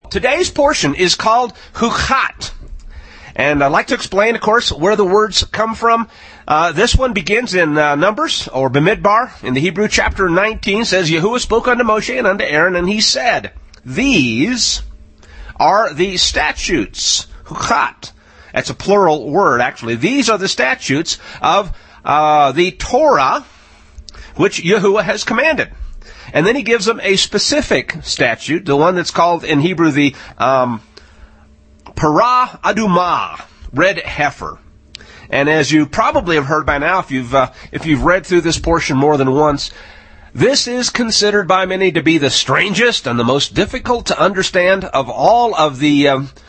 Today's portion is called Hukhat. And I'd like to explain, of course, where the words come from. This one begins in Numbers, or Bamidbar, in the Hebrew chapter 19, says, Yahuwah spoke unto Moshe and unto Aaron, and he said, These are the statutes, Hukhat. That's a plural word, actually. These are the statutes of the Torah, which Yahuwah has commanded. And then he gives them a specific statute, the one that's called in Hebrew the Parah Adumah, red heifer. And as you probably have heard by now, if you've read through this portion more than once, this is considered by many to be the strangest and the most difficult to understand of all of the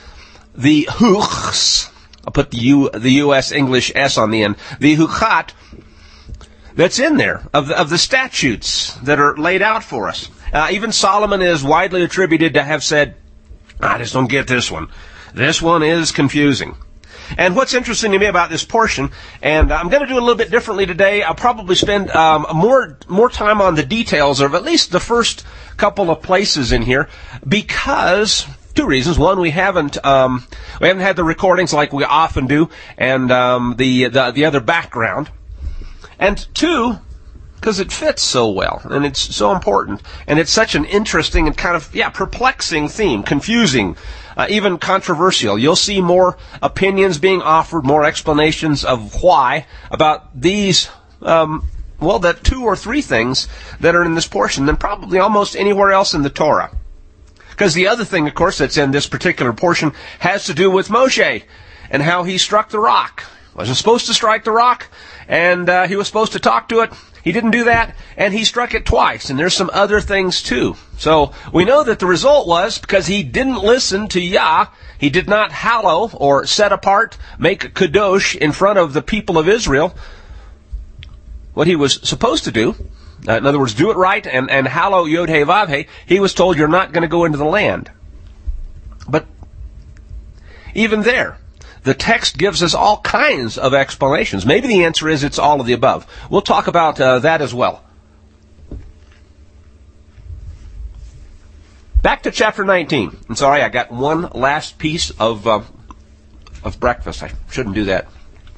huchs. I'll put the U.S. English S on the end. The Hukhat that's in there, of the statutes that are laid out for us. Even Solomon is widely attributed to have said, I just don't get this one. This one is confusing. And what's interesting to me about this portion, and I'm going to do it a little bit differently today, I'll probably spend more time on the details of at least the first couple of places in here, because two reasons. One, we haven't had the recordings like we often do, and the other background. And two, because it fits so well, and it's so important, and it's such an interesting and kind of, perplexing theme, confusing, even controversial. You'll see more opinions being offered, more explanations of why about these, that 2 or 3 things that are in this portion than probably almost anywhere else in the Torah. Because the other thing, of course, that's in this particular portion has to do with Moshe and how he struck the rock. Wasn't supposed to strike the rock, and he was supposed to talk to it. He didn't do that, and he struck it twice, and there's some other things too. So we know that the result was, because he didn't listen to Yah, he did not hallow or set apart, make kadosh in front of the people of Israel, what he was supposed to do. In other words, do it right and hallow Yod-Heh Vav-Heh. He was told, you're not going to go into the land. But even there, the text gives us all kinds of explanations. Maybe the answer is it's all of the above. We'll talk about that as well. Back to chapter 19. I'm sorry, I got one last piece of breakfast. I shouldn't do that.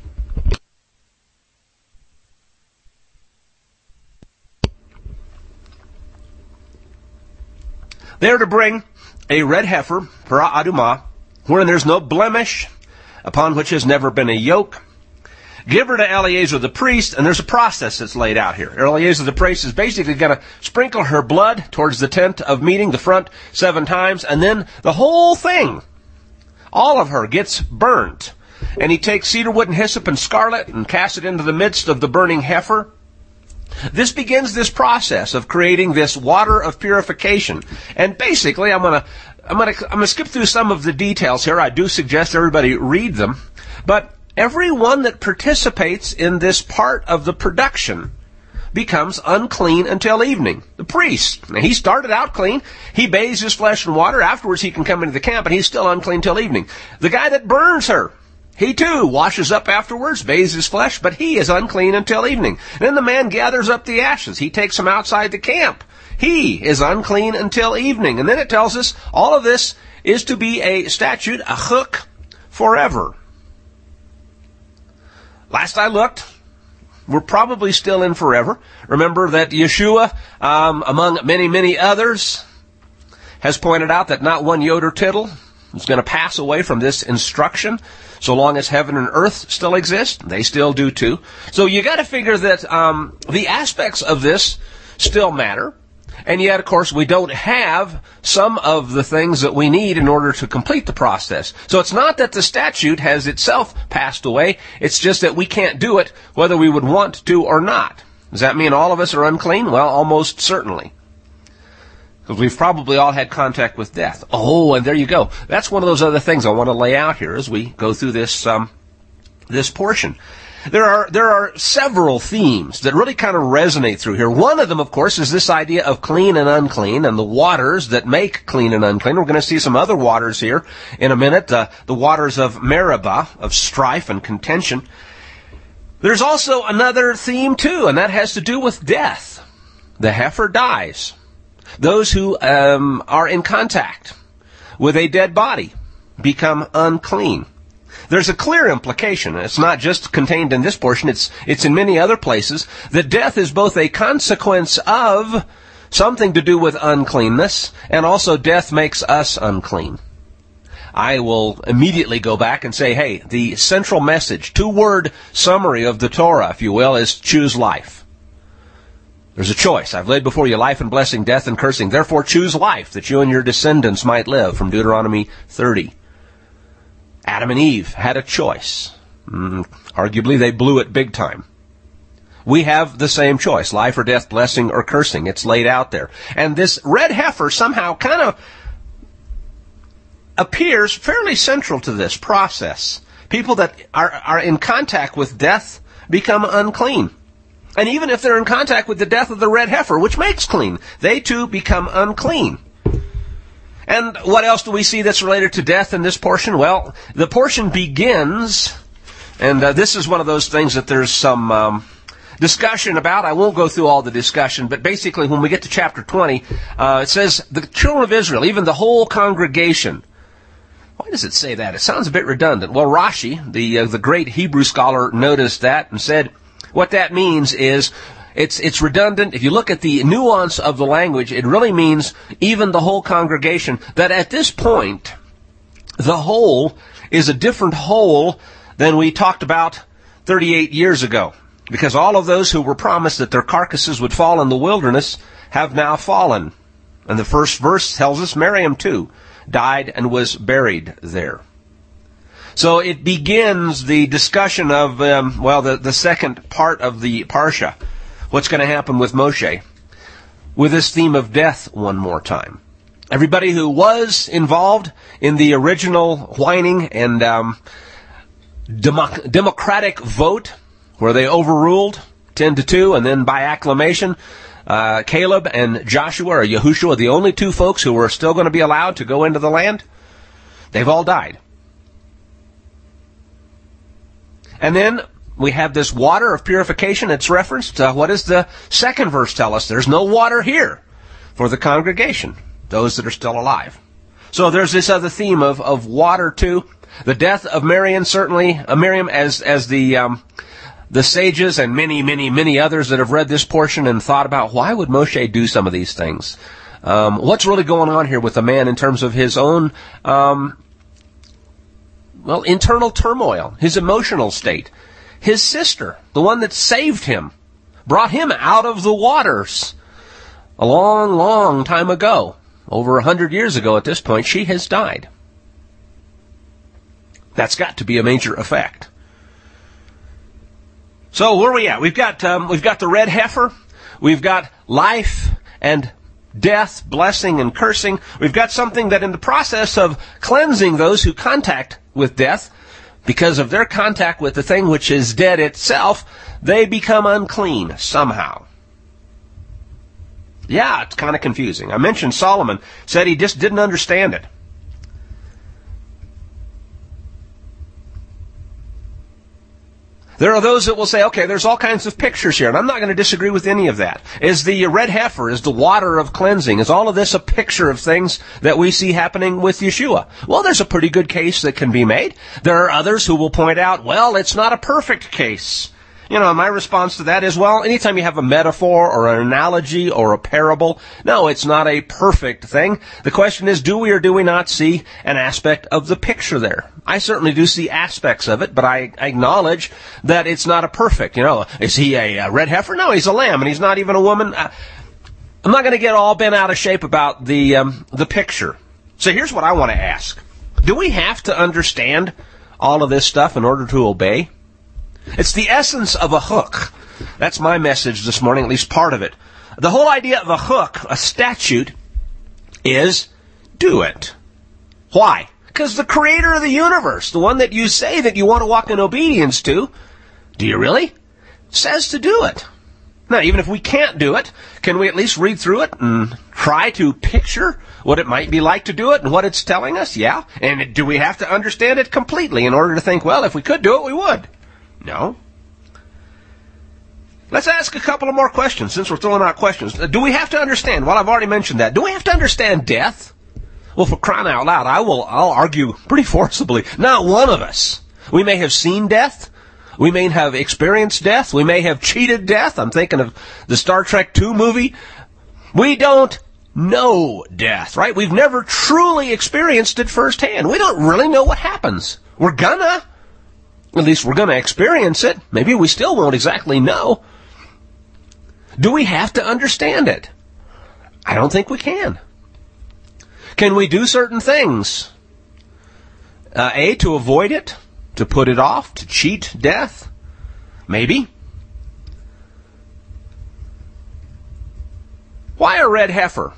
They are to bring a red heifer, Parah Adumah, wherein there's no blemish, upon which has never been a yoke. Give her to Eleazar the priest, and there's a process that's laid out here. Eleazar the priest is basically going to sprinkle her blood towards the tent of meeting, the front 7 times, and then the whole thing, all of her, gets burnt. And he takes cedar wood and hyssop and scarlet and casts it into the midst of the burning heifer. This begins this process of creating this water of purification. And basically, I'm gonna skip through some of the details here. I do suggest everybody read them. But everyone that participates in this part of the production becomes unclean until evening. The priest, now he started out clean. He bathes his flesh in water. Afterwards, he can come into the camp, and he's still unclean till evening. The guy that burns her, he too washes up afterwards, bathes his flesh, but he is unclean until evening. Then the man gathers up the ashes. He takes them outside the camp. He is unclean until evening. And then it tells us all of this is to be a statute, a chuk, forever. Last I looked, we're probably still in forever. Remember that Yeshua, among many, many others, has pointed out that not one jot or tittle is going to pass away from this instruction. So long as heaven and earth still exist, they still do too. So you got to figure that the aspects of this still matter. And yet, of course, we don't have some of the things that we need in order to complete the process. So it's not that the statute has itself passed away. It's just that we can't do it whether we would want to or not. Does that mean all of us are unclean? Well, almost certainly. Because we've probably all had contact with death. Oh, and there you go. That's one of those other things I want to lay out here as we go through this this portion. There are several themes that really kind of resonate through here. One of them, of course, is this idea of clean and unclean and the waters that make clean and unclean. We're going to see some other waters here in a minute, the waters of Meribah, of strife and contention. There's also another theme, too, and that has to do with death. The heifer dies. Those who are in contact with a dead body become unclean. There's a clear implication. It's not just contained in this portion. It's in many other places that death is both a consequence of something to do with uncleanness, and also death makes us unclean. I will immediately go back and say, hey, the central message, 2-word summary of the Torah, if you will, is choose life. There's a choice. I've laid before you life and blessing, death and cursing. Therefore choose life, that you and your descendants might live, from Deuteronomy 30. Adam and Eve had a choice. Arguably, they blew it big time. We have the same choice, life or death, blessing or cursing. It's laid out there. And this red heifer somehow kind of appears fairly central to this process. People that are in contact with death become unclean. And even if they're in contact with the death of the red heifer, which makes clean, they too become unclean. And what else do we see that's related to death in this portion? Well, the portion begins, and this is one of those things that there's some discussion about. I won't go through all the discussion, but basically when we get to chapter 20, it says, the children of Israel, even the whole congregation. Why does it say that? It sounds a bit redundant. Well, Rashi, the great Hebrew scholar, noticed that and said, what that means is, it's redundant. If you look at the nuance of the language, it really means even the whole congregation. That at this point, the whole is a different whole than we talked about 38 years ago. Because all of those who were promised that their carcasses would fall in the wilderness have now fallen. And the first verse tells us Miriam too died and was buried there. So it begins the discussion of, the second part of the Parsha. What's going to happen with Moshe? With this theme of death one more time. Everybody who was involved in the original whining and democratic vote, where they overruled 10-2, and then by acclamation, Caleb and Joshua, or Yahushua, the only 2 folks who were still going to be allowed to go into the land, they've all died. And then we have this water of purification. It's referenced. What does the second verse tell us? There's no water here for the congregation, those that are still alive. So there's this other theme of water too. The death of Miriam, certainly, Miriam as the sages and many others that have read this portion and thought about why would Moshe do some of these things? What's really going on here with the man in terms of his own internal turmoil, his emotional state? His sister, the one that saved him, brought him out of the waters a long, long time ago. Over 100 years ago at this point, she has died. That's got to be a major effect. So where are we at? We've got the red heifer. We've got life and death, blessing and cursing. We've got something that in the process of cleansing those who contact with death, because of their contact with the thing which is dead itself, they become unclean somehow. Yeah, it's kind of confusing. I mentioned Solomon said he just didn't understand it. There are those that will say, okay, there's all kinds of pictures here, and I'm not going to disagree with any of that. Is the red heifer, is the water of cleansing, is all of this a picture of things that we see happening with Yeshua? Well, there's a pretty good case that can be made. There are others who will point out, well, it's not a perfect case. My response to that is, well, anytime you have a metaphor or an analogy or a parable, no, it's not a perfect thing. The question is, do we or do we not see an aspect of the picture there? I certainly do see aspects of it, but I acknowledge that it's not a perfect. Is he a red heifer? No, he's a lamb, and he's not even a woman. I'm not going to get all bent out of shape about the picture. So here's what I want to ask. Do we have to understand all of this stuff in order to obey? It's the essence of a hook. That's my message this morning, at least part of it. The whole idea of a hook, a statute, is do it. Why? Because the creator of the universe, the one that you say that you want to walk in obedience to, do you really? Says to do it. Now, even if we can't do it, can we at least read through it and try to picture what it might be like to do it and what it's telling us? Yeah. And do we have to understand it completely in order to think, well, if we could do it, we would? No. Let's ask a couple of more questions since we're throwing out questions. Do we have to understand? Well, I've already mentioned that. Do we have to understand death? Well, for crying out loud, I'll argue pretty forcibly, not one of us. We may have seen death. We may have experienced death. We may have cheated death. I'm thinking of the Star Trek II movie. We don't know death, right? We've never truly experienced it firsthand. We don't really know what happens. At least we're gonna experience it. Maybe we still won't exactly know. Do we have to understand it? I don't think we can. Can we do certain things? To avoid it? To put it off? To cheat death? Maybe. Why a red heifer?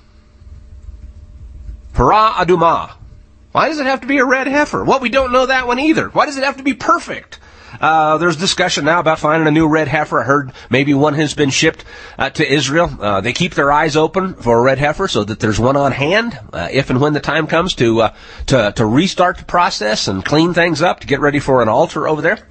Parah adumah. Why does it have to be a red heifer? Well, we don't know that one either. Why does it have to be perfect? There's discussion now about finding a new red heifer. I heard maybe one has been shipped to Israel. They keep their eyes open for a red heifer so that there's one on hand if and when the time comes to restart the process and clean things up to get ready for an altar over there.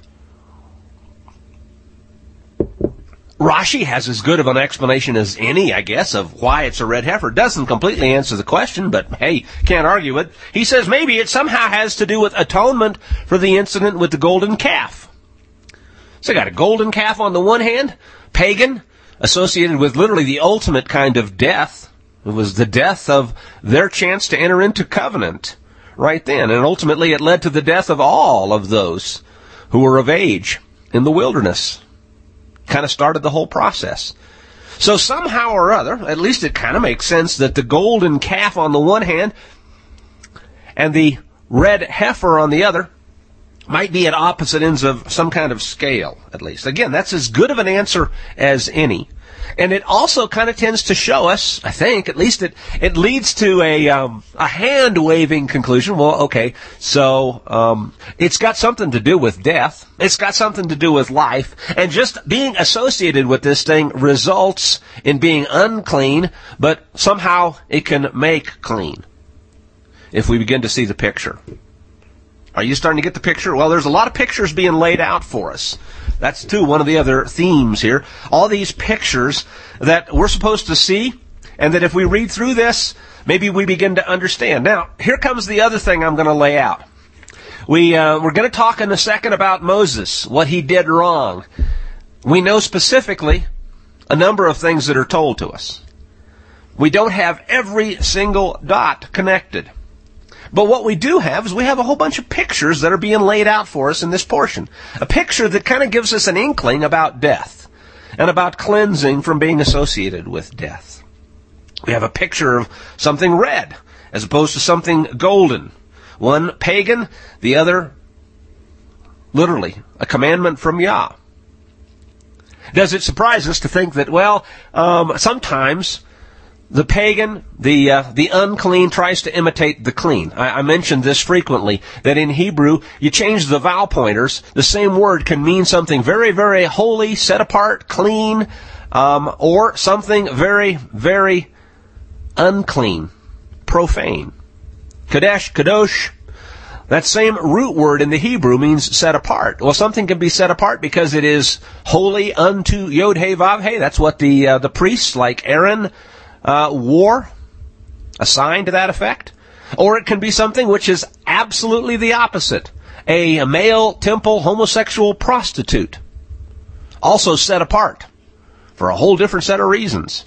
Rashi has as good of an explanation as any, I guess, of why it's a red heifer. Doesn't completely answer the question, but hey, can't argue it. He says maybe it somehow has to do with atonement for the incident with the golden calf. So you got a golden calf on the one hand, pagan, associated with literally the ultimate kind of death. It was the death of their chance to enter into covenant right then. And ultimately it led to the death of all of those who were of age in the wilderness. Kind of started the whole process. So somehow or other, at least it kind of makes sense that the golden calf on the one hand and the red heifer on the other might be at opposite ends of some kind of scale, at least. Again, that's as good of an answer as any. And it also kind of tends to show us, I think, at least it leads to a hand-waving conclusion. Well, okay, so it's got something to do with death. It's got something to do with life. And just being associated with this thing results in being unclean, but somehow it can make clean if we begin to see the picture. Are you starting to get the picture? Well, there's a lot of pictures being laid out for us. That's, too, one of the other themes here. All these pictures that we're supposed to see, and that if we read through this, maybe we begin to understand. Now, here comes the other thing I'm going to lay out. We're going to talk in a second about Moses, what he did wrong. We know specifically a number of things that are told to us. We don't have every single dot connected. But what we do have is we have a whole bunch of pictures that are being laid out for us in this portion. A picture that kind of gives us an inkling about death and about cleansing from being associated with death. We have a picture of something red as opposed to something golden. One pagan, the other literally a commandment from Yah. Does it surprise us to think that, sometimes the pagan, the unclean tries to imitate the clean. I mentioned this frequently, that in Hebrew, you change the vowel pointers. The same word can mean something very, very holy, set apart, clean, or something very, very unclean, profane. Kadesh, kadosh. That same root word in the Hebrew means set apart. Well, something can be set apart because it is holy unto Yod-Heh Vav-Heh. That's what the priests like Aaron wore, a sign to that effect. Or it can be something which is absolutely the opposite. A male temple homosexual prostitute. Also set apart for a whole different set of reasons.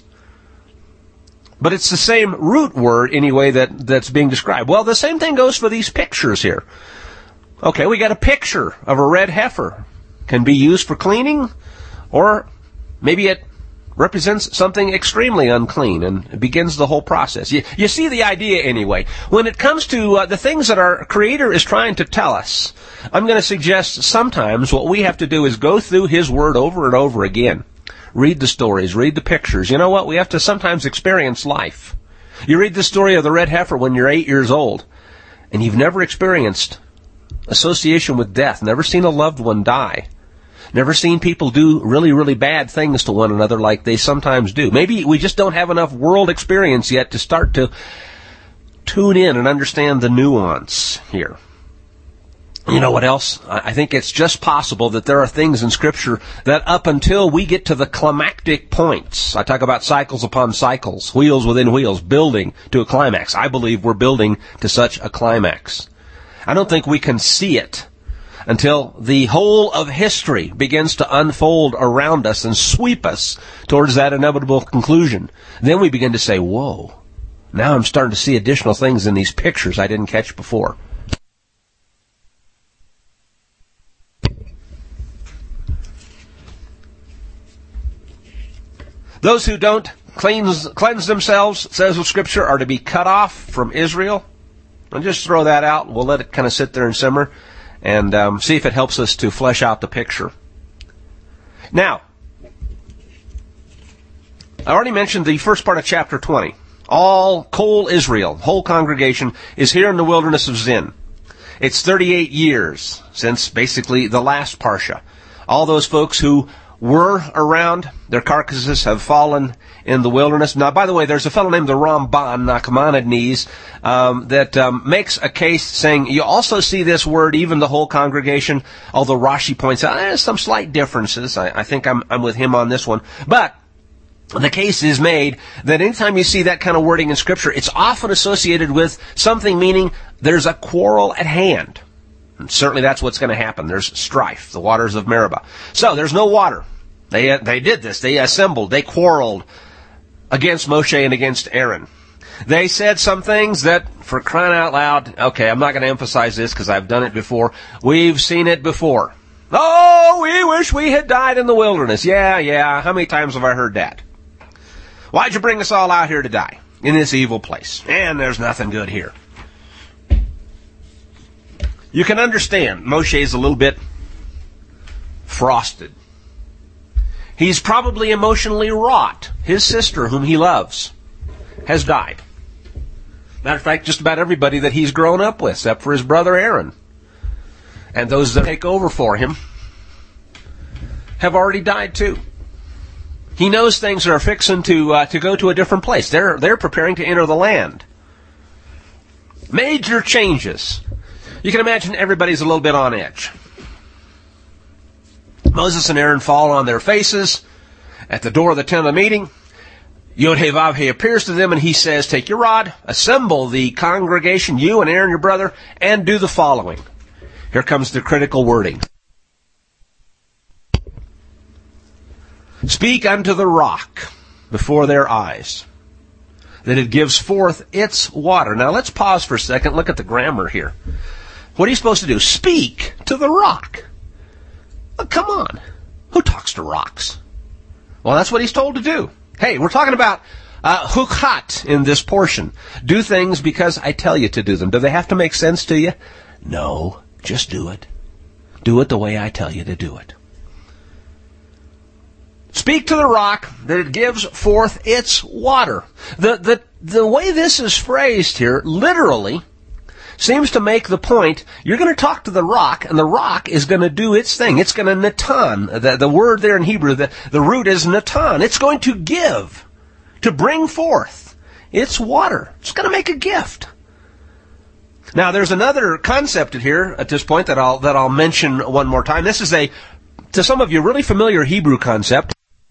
But it's the same root word anyway that's being described. Well, the same thing goes for these pictures here. Okay, we got a picture of a red heifer. Can be used for cleaning, or maybe it represents something extremely unclean and begins the whole process. You see the idea anyway. When it comes to the things that our Creator is trying to tell us, I'm going to suggest sometimes what we have to do is go through His Word over and over again. Read the stories, read the pictures. You know what? We have to sometimes experience life. You read the story of the red heifer when you're 8 years old, and you've never experienced association with death, never seen a loved one die. Never seen people do really, really bad things to one another like they sometimes do. Maybe we just don't have enough world experience yet to start to tune in and understand the nuance here. You know what else? I think it's just possible that there are things in Scripture that up until we get to the climactic points, I talk about cycles upon cycles, wheels within wheels, building to a climax. I believe we're building to such a climax. I don't think we can see it until the whole of history begins to unfold around us and sweep us towards that inevitable conclusion. Then we begin to say, whoa, now I'm starting to see additional things in these pictures I didn't catch before. Those who don't cleanse themselves, says the Scripture, are to be cut off from Israel. I'll just throw that out. We'll let it kind of sit there and simmer and see if it helps us to flesh out the picture. Now, I already mentioned the first part of chapter 20. All Kol Israel, whole congregation, is here in the wilderness of Zin. It's 38 years since basically the last Parsha. All those folks who were around, their carcasses have fallen in the wilderness. Now, by the way, there's a fellow named the Ramban, Nachmanides, that makes a case saying you also see this word, even the whole congregation, although Rashi points out there's some slight differences. I think I'm with him on this one. But the case is made that anytime you see that kind of wording in Scripture, it's often associated with something meaning there's a quarrel at hand. And certainly that's what's going to happen. There's strife, the waters of Meribah. So there's no water. They did this. They assembled. They quarreled against Moshe and against Aaron. They said some things that, for crying out loud, okay, I'm not going to emphasize this because I've done it before. We've seen it before. Oh, we wish we had died in the wilderness. Yeah. How many times have I heard that? Why'd you bring us all out here to die in this evil place? And there's nothing good here. You can understand Moshe is a little bit frosted. He's probably emotionally wrought. His sister, whom he loves, has died. Matter of fact, just about everybody that he's grown up with, except for his brother Aaron, and those that take over for him, have already died too. He knows things are fixing to go to a different place. They're preparing to enter the land. Major changes. You can imagine everybody's a little bit on edge. Moses and Aaron fall on their faces at the door of the tent of meeting. Yod-Heh-Vav-Heh appears to them and he says, take your rod, assemble the congregation, you and Aaron your brother, and do the following. Here comes the critical wording. Speak unto the rock before their eyes, that it gives forth its water. Now let's pause for a second, look at the grammar here. What are you supposed to do? Speak to the rock. Oh, come on. Who talks to rocks? Well, that's what he's told to do. Hey, we're talking about hukhat in this portion. Do things because I tell you to do them. Do they have to make sense to you? No, just do it. Do it the way I tell you to do it. Speak to the rock that it gives forth its water. The way this is phrased here, literally, seems to make the point, you're going to talk to the rock, and the rock is going to do its thing. It's going to natan. The word there in Hebrew, the root is natan. It's going to give, to bring forth its water. It's going to make a gift. Now, there's another concept here at this point that I'll mention one more time. This is to some of you, really familiar Hebrew concept.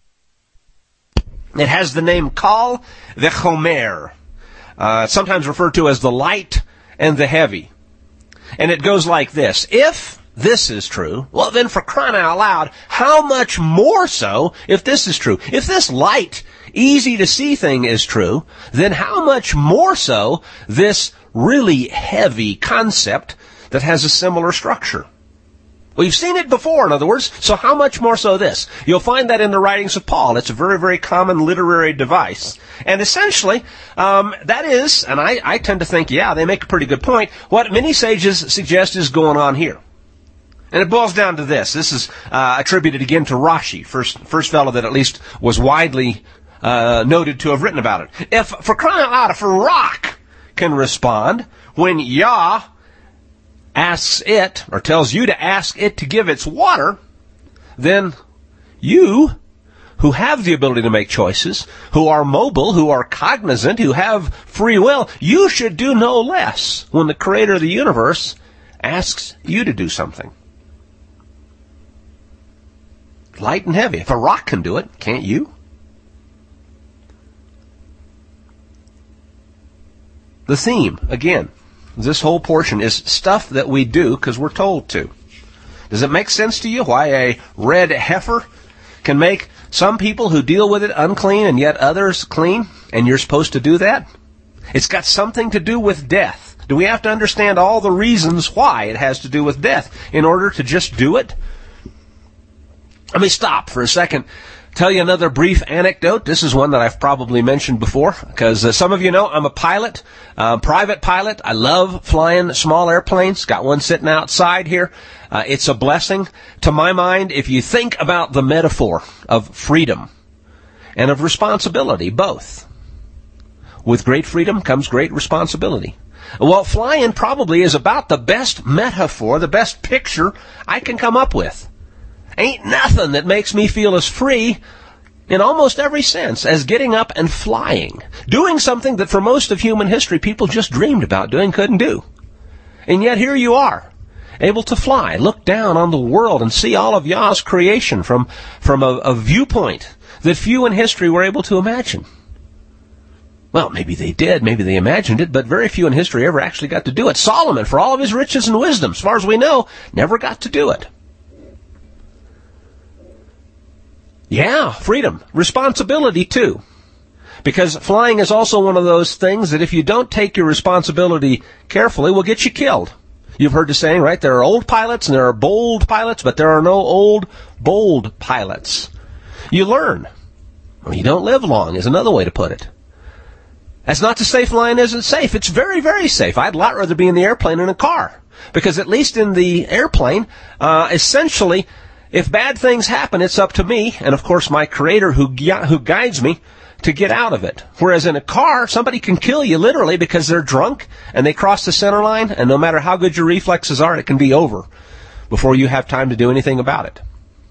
It has the name Kal v'chomer, sometimes referred to as the light and the heavy. And it goes like this. If this is true, well then for crying out loud, how much more so if this is true? If this light, easy to see thing is true, then how much more so this really heavy concept that has a similar structure? We've seen it before, in other words, so how much more so this? You'll find that in the writings of Paul. It's a very, very common literary device. And essentially, that is, and I tend to think, yeah, they make a pretty good point, what many sages suggest is going on here. And it boils down to this. This is attributed again to Rashi, first fellow that at least was widely noted to have written about it. If, for crying out loud, if a rock can respond when Yah asks it, or tells you to ask it to give its water, then you, who have the ability to make choices, who are mobile, who are cognizant, who have free will, you should do no less when the Creator of the universe asks you to do something. Light and heavy. If a rock can do it, can't you? The theme, again, this whole portion is stuff that we do because we're told to. Does it make sense to you why a red heifer can make some people who deal with it unclean and yet others clean, and you're supposed to do that? It's got something to do with death. Do we have to understand all the reasons why it has to do with death in order to just do it? Let me stop for a second, tell you another brief anecdote. This is one that I've probably mentioned before, because some of you know I'm a pilot, private pilot. I love flying small airplanes. Got one sitting outside here. It's a blessing. To my mind, if you think about the metaphor of freedom and of responsibility, both. With great freedom comes great responsibility. Well, flying probably is about the best metaphor, the best picture I can come up with. Ain't nothing that makes me feel as free in almost every sense as getting up and flying. Doing something that for most of human history people just dreamed about doing, couldn't do. And yet here you are, able to fly, look down on the world and see all of Yah's creation from a viewpoint that few in history were able to imagine. Well, maybe they did, maybe they imagined it, but very few in history ever actually got to do it. Solomon, for all of his riches and wisdom, as far as we know, never got to do it. Yeah, freedom. Responsibility, too. Because flying is also one of those things that if you don't take your responsibility carefully, will get you killed. You've heard the saying, right? There are old pilots and there are bold pilots, but there are no old, bold pilots. You learn. Or you don't live long is another way to put it. That's not to say flying isn't safe. It's very, very safe. I'd a lot rather be in the airplane than a car. Because at least in the airplane, essentially, if bad things happen, it's up to me, and of course my Creator who guides me to get out of it. Whereas in a car, somebody can kill you literally because they're drunk and they cross the center line, and no matter how good your reflexes are, it can be over before you have time to do anything about it.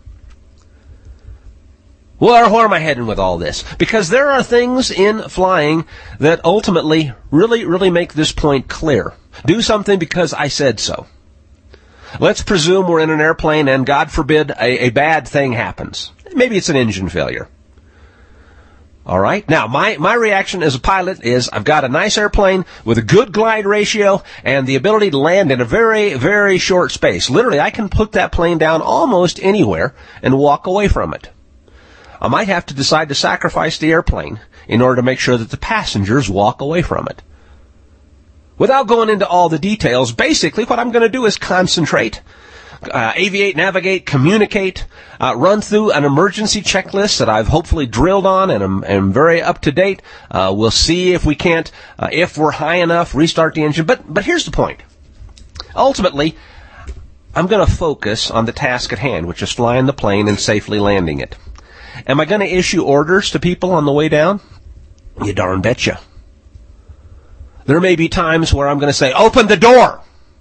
Well, where am I heading with all this? Because there are things in flying that ultimately really, really make this point clear. Do something because I said so. Let's presume we're in an airplane and, God forbid, a bad thing happens. Maybe it's an engine failure. All right? Now, my reaction as a pilot is I've got a nice airplane with a good glide ratio and the ability to land in a very, very short space. Literally, I can put that plane down almost anywhere and walk away from it. I might have to decide to sacrifice the airplane in order to make sure that the passengers walk away from it. Without going into all the details, basically what I'm going to do is concentrate, aviate, navigate, communicate, run through an emergency checklist that I've hopefully drilled on and am very up to date. We'll see if we can't, if we're high enough, restart the engine. But here's the point. Ultimately, I'm going to focus on the task at hand, which is flying the plane and safely landing it. Am I going to issue orders to people on the way down? You darn betcha. There may be times where I'm going to say, open the door!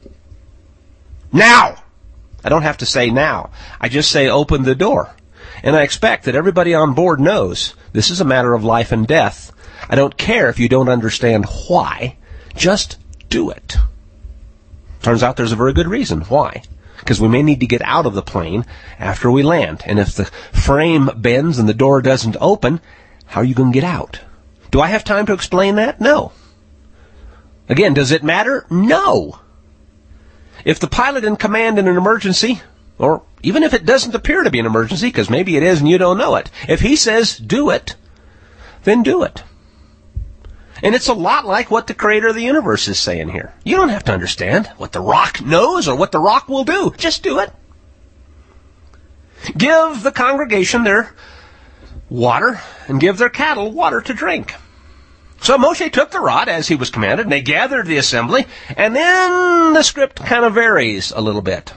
Now! I don't have to say now. I just say open the door. And I expect that everybody on board knows this is a matter of life and death. I don't care if you don't understand why. Just do it. Turns out there's a very good reason why. Because we may need to get out of the plane after we land. And if the frame bends and the door doesn't open, how are you going to get out? Do I have time to explain that? No. Again, does it matter? No. If the pilot in command in an emergency, or even if it doesn't appear to be an emergency, because maybe it is and you don't know it, if he says do it, then do it. And it's a lot like what the Creator of the universe is saying here. You don't have to understand what the rock knows or what the rock will do. Just do it. Give the congregation their water and give their cattle water to drink. So Moshe took the rod as he was commanded, and they gathered the assembly, and then the script kind of varies a little bit.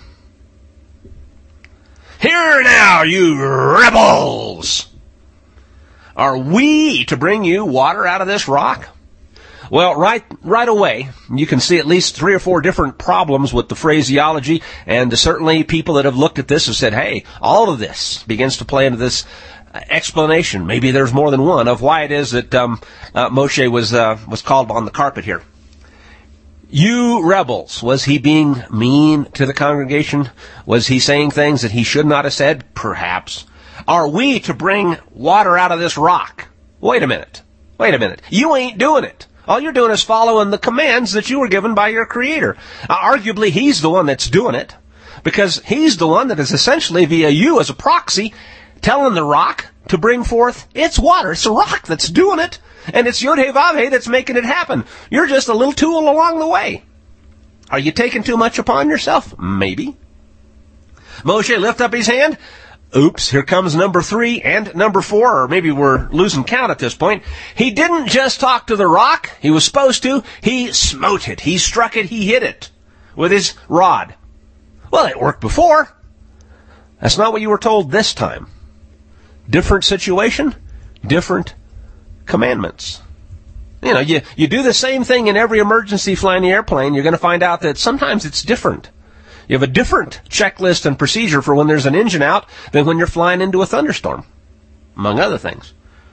Hear now, you rebels! Are we to bring you water out of this rock? Well, right away, you can see at least 3 or 4 different problems with the phraseology, and certainly people that have looked at this have said, hey, all of this begins to play into this explanation. Maybe there's more than one of why it is that Moshe was called on the carpet here. You rebels. Was he being mean to the congregation? Was he saying things that he should not have said? Perhaps. Are we to bring water out of this rock? Wait a minute. You ain't doing it. All you're doing is following the commands that you were given by your Creator. Arguably, he's the one that's doing it, because he's the one that is essentially, via you as a proxy, telling the rock to bring forth its water. It's the rock that's doing it, and it's Yod-Heh-Vav-Heh that's making it happen. You're just a little tool along the way. Are you taking too much upon yourself? Maybe. Moshe lift up his hand. Oops, here comes number 3 and number 4, or maybe we're losing count at this point. He didn't just talk to the rock. He was supposed to. He smote it. He struck it. He hit it with his rod. Well, it worked before. That's not what you were told this time. Different situation, different commandments. You do the same thing in every emergency flying the airplane. You're going to find out that sometimes it's different. You have a different checklist and procedure for when there's an engine out than when you're flying into a thunderstorm, among other things.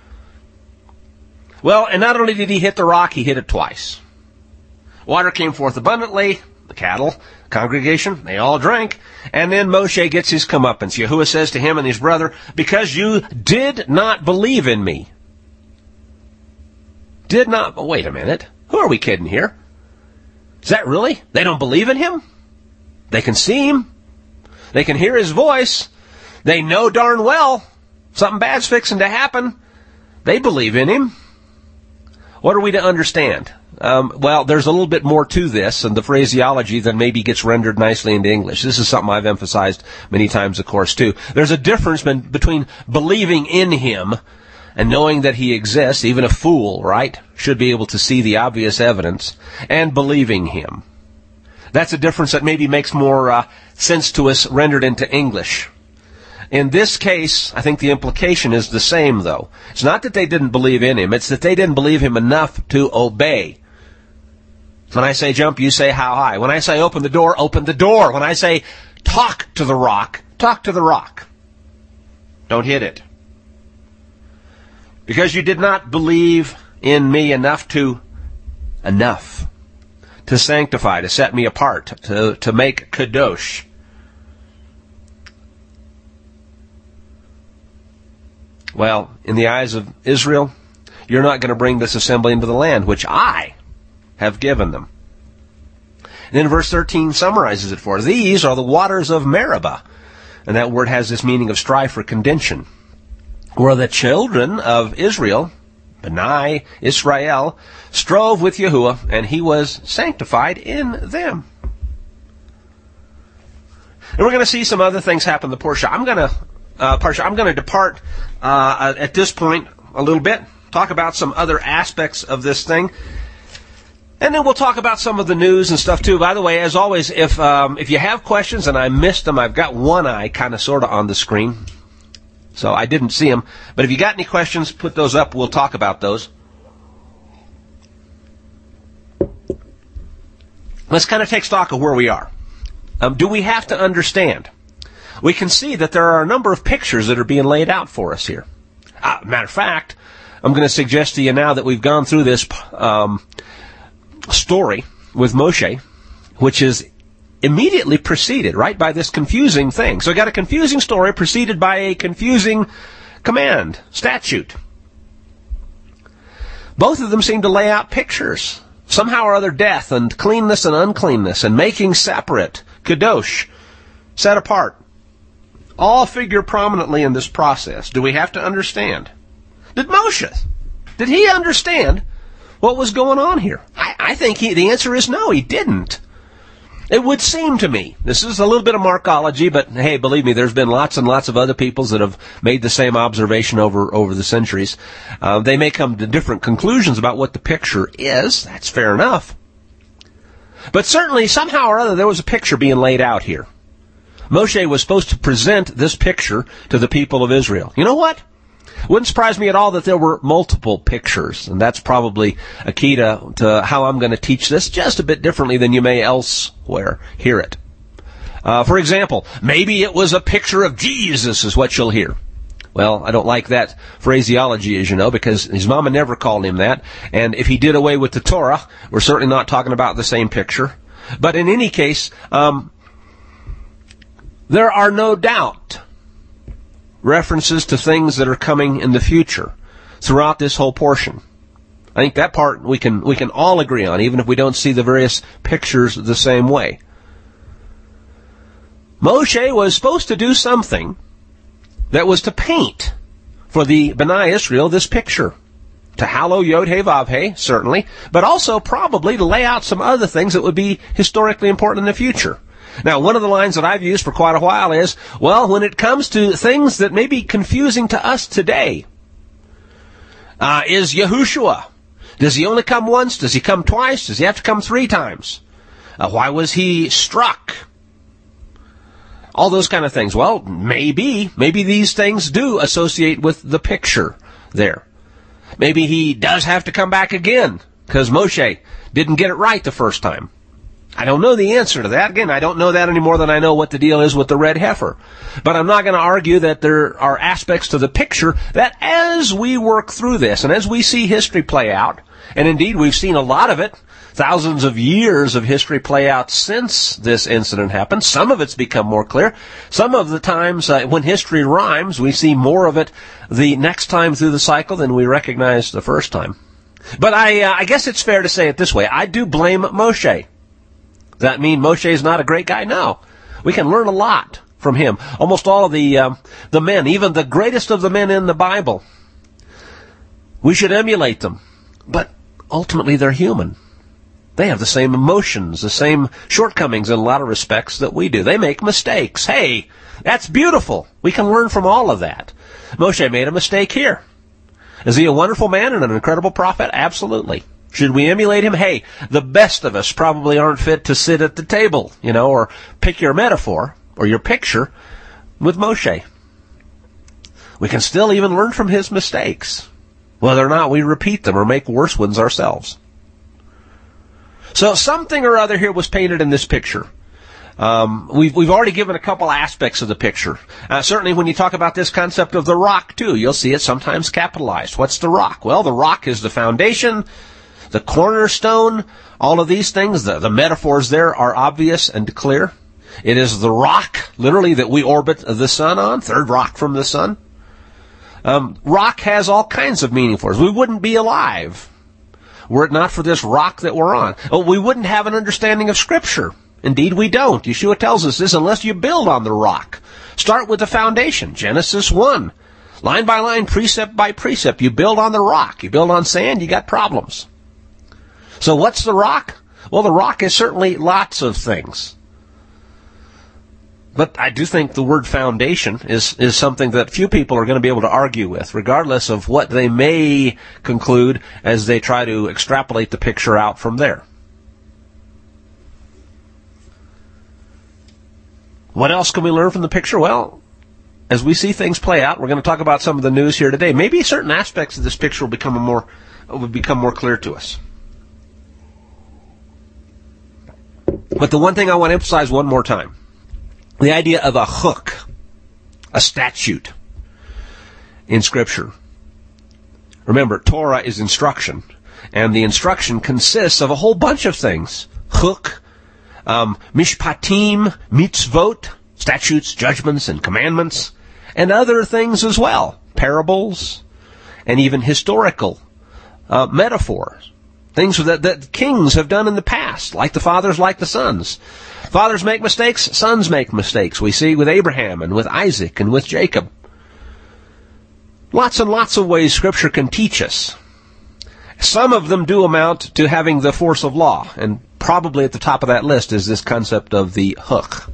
Well, and not only did he hit the rock, he hit it twice. Water came forth abundantly. The cattle, congregation, they all drank. And then Moshe gets his comeuppance. Yahuwah says to him and his brother, because you did not believe in me. Wait a minute. Who are we kidding here? Is that really? They don't believe in him? They can see him. They can hear his voice. They know darn well something bad's fixing to happen. They believe in him. What are we to understand? Well, there's a little bit more to this and the phraseology than maybe gets rendered nicely into English. This is something I've emphasized many times, of course, too. There's a difference between believing in him and knowing that he exists. Even a fool, right, should be able to see the obvious evidence, and believing him. That's a difference that maybe makes more sense to us rendered into English. In this case, I think the implication is the same, though. It's not that they didn't believe in him. It's that they didn't believe him enough to obey. When I say jump, you say how high. When I say open the door, open the door. When I say talk to the rock, talk to the rock. Don't hit it. Because you did not believe in me enough to sanctify, to set me apart, to make kadosh. Well, in the eyes of Israel, you're not going to bring this assembly into the land, which I have given them. And then verse 13 summarizes it for us. These are the waters of Meribah. And that word has this meaning of strife or contention. Where the children of Israel, B'nai Israel, strove with Yahuwah, and he was sanctified in them. And we're going to see some other things happen in the Parsha. I'm going to depart at this point a little bit, talk about some other aspects of this thing, and then we'll talk about some of the news and stuff too. By the way, as always, if you have questions and I missed them, I've got one eye kind of sort of on the screen, so I didn't see them. But if you got any questions, put those up. We'll talk about those. Let's kind of take stock of where we are. Do we have to understand? We can see that there are a number of pictures that are being laid out for us here. Matter of fact, I'm going to suggest to you now that we've gone through this story with Moshe, which is immediately preceded, right, by this confusing thing. So we got a confusing story preceded by a confusing command, statute. Both of them seem to lay out pictures. Somehow or other, death and cleanness and uncleanness and making separate, kadosh, set apart, all figure prominently in this process. Do we have to understand? Did he understand what was going on here? I think the answer is no, he didn't. It would seem to me, this is a little bit of Markology, but hey, believe me, there's been lots and lots of other peoples that have made the same observation over the centuries. They may come to different conclusions about what the picture is. That's fair enough. But certainly, somehow or other, there was a picture being laid out here. Moshe was supposed to present this picture to the people of Israel. You know what? Wouldn't surprise me at all that there were multiple pictures, and that's probably a key to how I'm going to teach this just a bit differently than you may elsewhere hear it. For example, maybe it was a picture of Jesus is what you'll hear. Well, I don't like that phraseology, as you know, because his mama never called him that. And if he did away with the Torah, we're certainly not talking about the same picture. But in any case, there are no doubt references to things that are coming in the future throughout this whole portion. I think that part we can all agree on, even if we don't see the various pictures the same way. Moshe was supposed to do something that was to paint for the B'nai Israel this picture. To hallow Yod-Heh-Vav-Heh, certainly, but also probably to lay out some other things that would be historically important in the future. Now, one of the lines that I've used for quite a while is, well, when it comes to things that may be confusing to us today, is Yahushua. Does he only come once? Does he come twice? Does he have to come 3 times? Why was he struck? All those kind of things. Well, maybe these things do associate with the picture there. Maybe he does have to come back again because Moshe didn't get it right the first time. I don't know the answer to that. Again, I don't know that any more than I know what the deal is with the red heifer. But I'm not going to argue that there are aspects to the picture that as we work through this and as we see history play out, and indeed we've seen a lot of it, thousands of years of history play out since this incident happened. Some of it's become more clear. Some of the times when history rhymes, we see more of it the next time through the cycle than we recognize the first time. But I guess it's fair to say it this way. I do blame Moshe. Does that mean Moshe is not a great guy? No. We can learn a lot from him. Almost all of the men, even the greatest of the men in the Bible, we should emulate them. But ultimately they're human. They have the same emotions, the same shortcomings in a lot of respects that we do. They make mistakes. Hey, that's beautiful. We can learn from all of that. Moshe made a mistake here. Is he a wonderful man and an incredible prophet? Absolutely. Should we emulate him? Hey, the best of us probably aren't fit to sit at the table, or pick your metaphor or your picture with Moshe. We can still even learn from his mistakes, whether or not we repeat them or make worse ones ourselves. So something or other here was painted in this picture. We've already given a couple aspects of the picture. Certainly when you talk about this concept of the rock too, you'll see it sometimes capitalized. What's the rock? Well, the rock is the foundation, the cornerstone, all of these things. The metaphors there are obvious and clear. It is the rock, literally, that we orbit the sun on, third rock from the sun. Rock has all kinds of meaning for us. We wouldn't be alive were it not for this rock that we're on. We wouldn't have an understanding of Scripture. Indeed, we don't. Yeshua tells us this, unless you build on the rock. Start with the foundation, Genesis 1. Line by line, precept by precept. You build on the rock. You build on sand, you got problems. So what's the rock? Well, the rock is certainly lots of things. But I do think the word foundation is something that few people are going to be able to argue with, regardless of what they may conclude as they try to extrapolate the picture out from there. What else can we learn from the picture? Well, as we see things play out, we're going to talk about some of the news here today. Maybe certain aspects of this picture will become more clear to us. But the one thing I want to emphasize one more time, the idea of a hook, a statute in Scripture. Remember, Torah is instruction, and the instruction consists of a whole bunch of things. Hook, mishpatim, mitzvot, statutes, judgments, and commandments, and other things as well, parables, and even historical metaphors. Things that kings have done in the past, like the fathers, like the sons. Fathers make mistakes, sons make mistakes. We see with Abraham and with Isaac and with Jacob. Lots and lots of ways Scripture can teach us. Some of them do amount to having the force of law, and probably at the top of that list is this concept of the hook.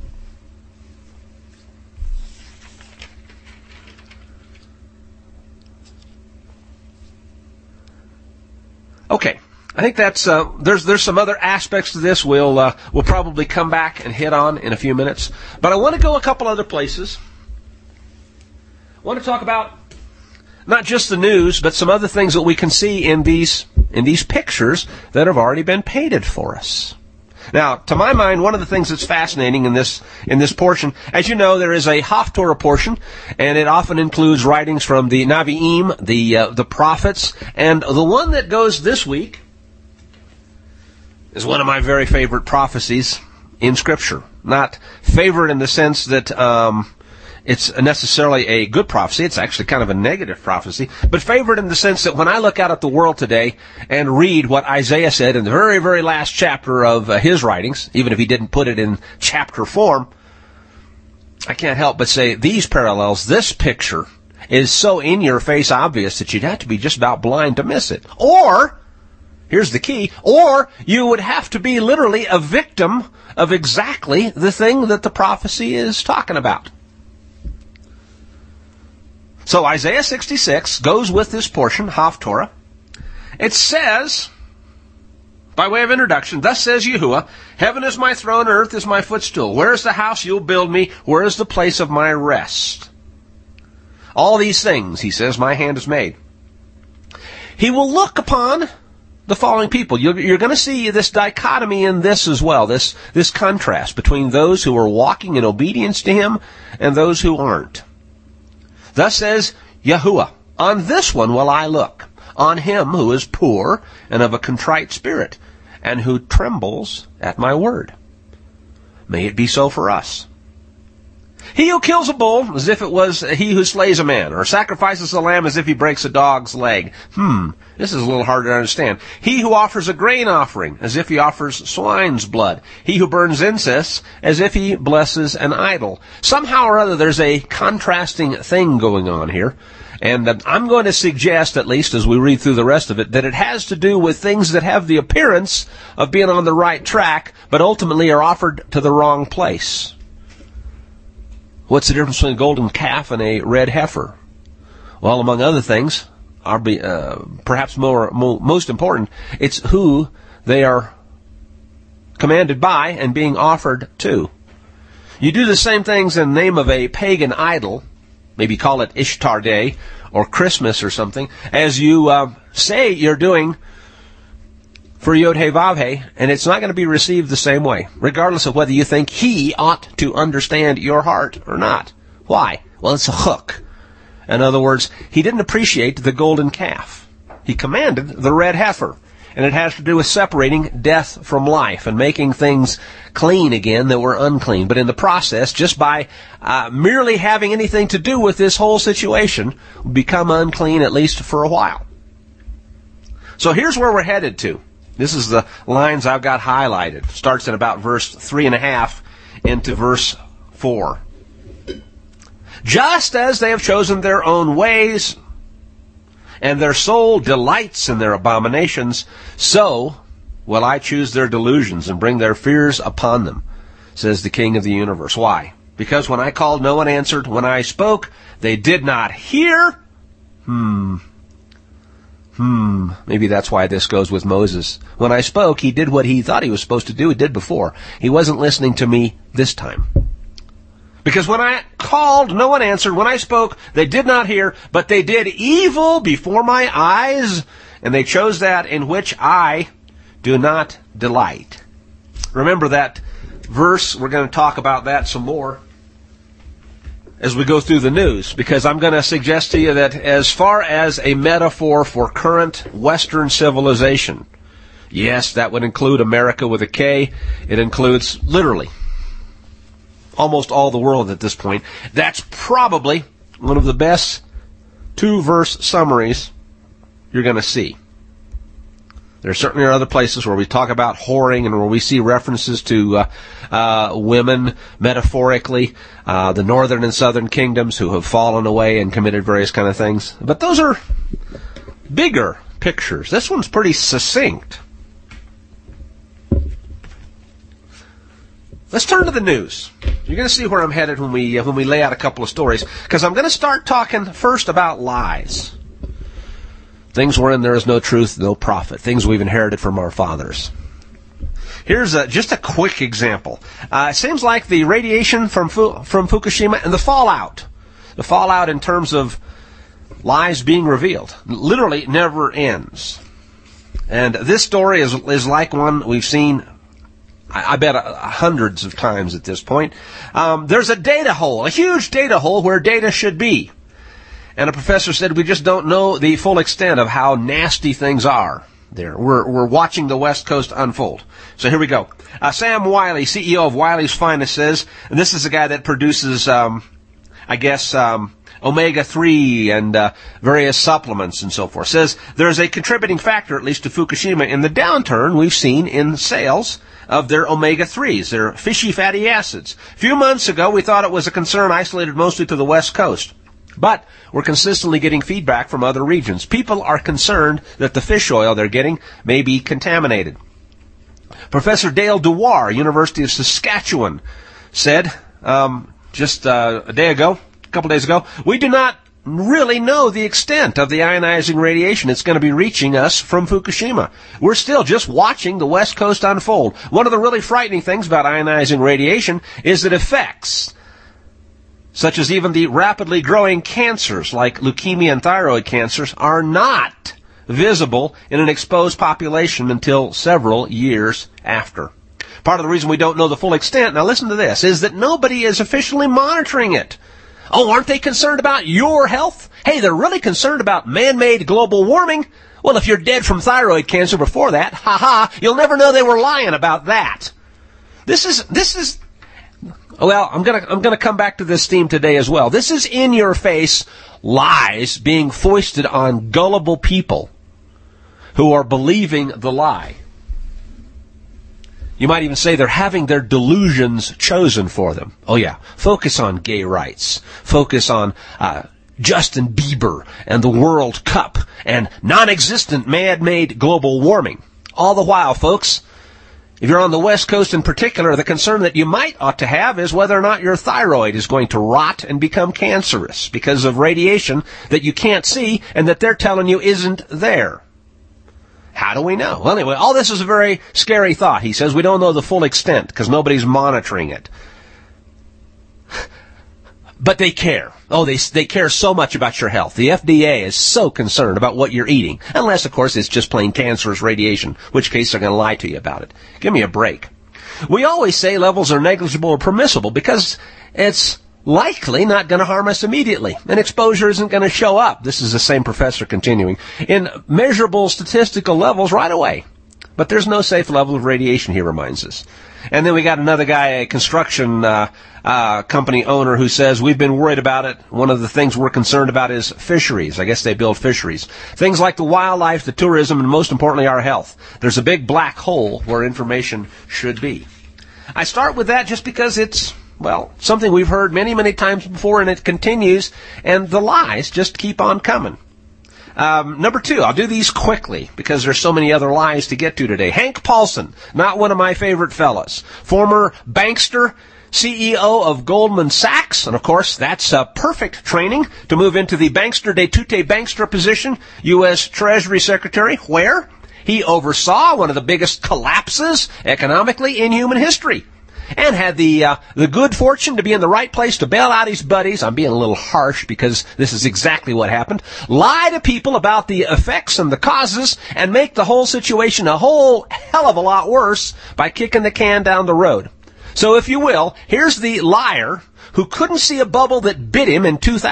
Okay. I think that's there's some other aspects to this we'll probably come back and hit on in a few minutes. But I want to go a couple other places. I want to talk about not just the news, but some other things that we can see in these pictures that have already been painted for us. Now, to my mind, one of the things that's fascinating in this portion, as you know, there is a Haftorah portion, and it often includes writings from the Navi'im, the prophets, and the one that goes this week is one of my very favorite prophecies in Scripture. Not favorite in the sense that it's necessarily a good prophecy. It's actually kind of a negative prophecy. But favorite in the sense that when I look out at the world today and read what Isaiah said in the very, very last chapter of his writings, even if he didn't put it in chapter form, I can't help but say these parallels, this picture, is so in-your-face obvious that you'd have to be just about blind to miss it. Or, here's the key, or you would have to be literally a victim of exactly the thing that the prophecy is talking about. So Isaiah 66 goes with this portion, Haftorah. It says, by way of introduction, thus says Yahuwah, heaven is my throne, earth is my footstool. Where is the house you'll build me? Where is the place of my rest? All these things, he says, my hand has made. He will look upon the following people. You're going to see this dichotomy in this as well, this contrast between those who are walking in obedience to him and those who aren't. Thus says Yahuwah, on this one will I look, on him who is poor and of a contrite spirit, and who trembles at my word. May it be so for us. He who kills a bull as if it was he who slays a man, or sacrifices a lamb as if he breaks a dog's leg. This is a little harder to understand. He who offers a grain offering as if he offers swine's blood. He who burns incense as if he blesses an idol. Somehow or other there's a contrasting thing going on here. And I'm going to suggest, at least as we read through the rest of it, that it has to do with things that have the appearance of being on the right track, but ultimately are offered to the wrong place. What's the difference between a golden calf and a red heifer? Well, among other things, perhaps most important, it's who they are commanded by and being offered to. You do the same things in the name of a pagan idol, maybe call it Ishtar Day or Christmas or something, as you say you're doing for Yod-Heh-Vav-Heh, and it's not going to be received the same way, regardless of whether you think he ought to understand your heart or not. Why? Well, it's a hook. In other words, he didn't appreciate the golden calf. He commanded the red heifer, and it has to do with separating death from life and making things clean again that were unclean. But in the process, just by merely having anything to do with this whole situation, become unclean at least for a while. So here's where we're headed to. This is the lines I've got highlighted. Starts in about verse 3.5 into verse 4. Just as they have chosen their own ways, and their soul delights in their abominations, so will I choose their delusions and bring their fears upon them, says the King of the universe. Why? Because when I called, no one answered. When I spoke, they did not hear. Maybe that's why this goes with Moses. When I spoke, he did what he thought he was supposed to do. He did before. He wasn't listening to me this time. Because when I called, no one answered. When I spoke, they did not hear, but they did evil before my eyes, and they chose that in which I do not delight. Remember that verse. We're going to talk about that some more as we go through the news, because I'm going to suggest to you that as far as a metaphor for current Western civilization, yes, that would include America with a K. It includes literally almost all the world at this point. That's probably one of the best 2-verse summaries you're going to see. There certainly are other places where we talk about whoring and where we see references to women metaphorically, the northern and southern kingdoms who have fallen away and committed various kind of things. But those are bigger pictures. This one's pretty succinct. Let's turn to the news. You're going to see where I'm headed when we lay out a couple of stories, because I'm going to start talking first about lies. Things wherein there is no truth, no profit. Things we've inherited from our fathers. Here's just a quick example. It seems like the radiation from Fukushima and the fallout in terms of lies being revealed, literally never ends. And this story is like one we've seen I bet hundreds of times at this point. There's a data hole, a huge data hole where data should be. And a professor said we just don't know the full extent of how nasty things are there. We're watching the West Coast unfold. So here we go. Sam Wiley, CEO of Wiley's Finest, says, and this is a guy that produces, omega-3 and various supplements and so forth, says there's a contributing factor, at least to Fukushima, in the downturn we've seen in sales of their omega-3s, their fishy fatty acids. A few months ago, we thought it was a concern isolated mostly to the West Coast. But we're consistently getting feedback from other regions. People are concerned that the fish oil they're getting may be contaminated. Professor Dale Dewar, University of Saskatchewan, said just a couple days ago, we do not really know the extent of the ionizing radiation that's going to be reaching us from Fukushima. We're still just watching the West Coast unfold. One of the really frightening things about ionizing radiation is that effects such as even the rapidly growing cancers like leukemia and thyroid cancers are not visible in an exposed population until several years after. Part of the reason we don't know the full extent, now listen to this, is that nobody is officially monitoring it. Oh, aren't they concerned about your health? Hey, they're really concerned about man-made global warming? Well, if you're dead from thyroid cancer before that, you'll never know they were lying about that. This is well, I'm gonna come back to this theme today as well. This is in-your-face lies being foisted on gullible people who are believing the lie. You might even say they're having their delusions chosen for them. Oh yeah, focus on gay rights. Focus on Justin Bieber and the World Cup and non-existent man-made global warming. All the while, folks, if you're on the West Coast in particular, the concern that you might ought to have is whether or not your thyroid is going to rot and become cancerous because of radiation that you can't see and that they're telling you isn't there. How do we know? Well, anyway, all this is a very scary thought. He says we don't know the full extent because nobody's monitoring it. But they care. Oh, they care so much about your health. The FDA is so concerned about what you're eating. Unless, of course, it's just plain cancerous radiation, in which case they're going to lie to you about it. Give me a break. We always say levels are negligible or permissible because it's likely not going to harm us immediately, and exposure isn't going to show up. This is the same professor continuing. In measurable statistical levels right away. But there's no safe level of radiation, he reminds us. And then we got another guy, a construction company owner, who says, we've been worried about it. One of the things we're concerned about is fisheries. I guess they build fisheries. Things like the wildlife, the tourism, and most importantly, our health. There's a big black hole where information should be. I start with that just because it's, well, something we've heard many, many times before, and it continues, and the lies just keep on coming. Number two, I'll do these quickly because there's so many other lies to get to today. Hank Paulson, not one of my favorite fellas. Former bankster, CEO of Goldman Sachs, and of course that's perfect training to move into the bankster de tutte bankster position, U.S. Treasury Secretary, where he oversaw one of the biggest collapses economically in human history. And had the good fortune to be in the right place to bail out his buddies. I'm being a little harsh because this is exactly what happened. Lie to people about the effects and the causes and make the whole situation a whole hell of a lot worse by kicking the can down the road. So if you will, here's the liar who couldn't see a bubble that bit him in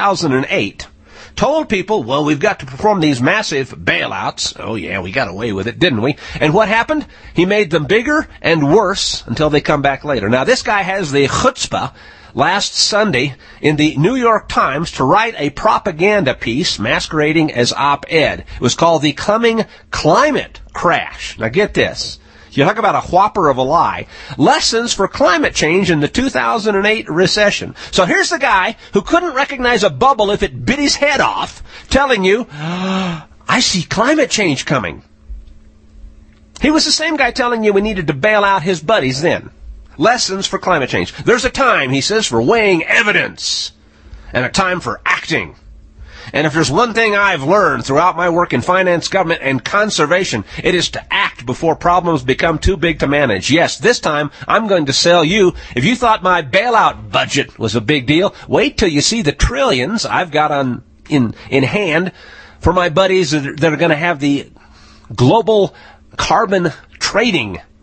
2008. Told people, well, we've got to perform these massive bailouts. Oh, yeah, we got away with it, didn't we? And what happened? He made them bigger and worse until they come back later. Now, this guy has the chutzpah last Sunday in the New York Times to write a propaganda piece masquerading as op-ed. It was called The Coming Climate Crash. Now, get this. You talk about a whopper of a lie. Lessons for climate change in the 2008 recession. So here's the guy who couldn't recognize a bubble if it bit his head off, telling you, I see climate change coming. He was the same guy telling you we needed to bail out his buddies then. Lessons for climate change. There's a time, he says, for weighing evidence and a time for acting. And if there's one thing I've learned throughout my work in finance, government, and conservation, it is to act before problems become too big to manage. Yes, this time I'm going to sell you. If you thought my bailout budget was a big deal, wait till you see the trillions I've got in hand for my buddies that are going to have the global carbon trading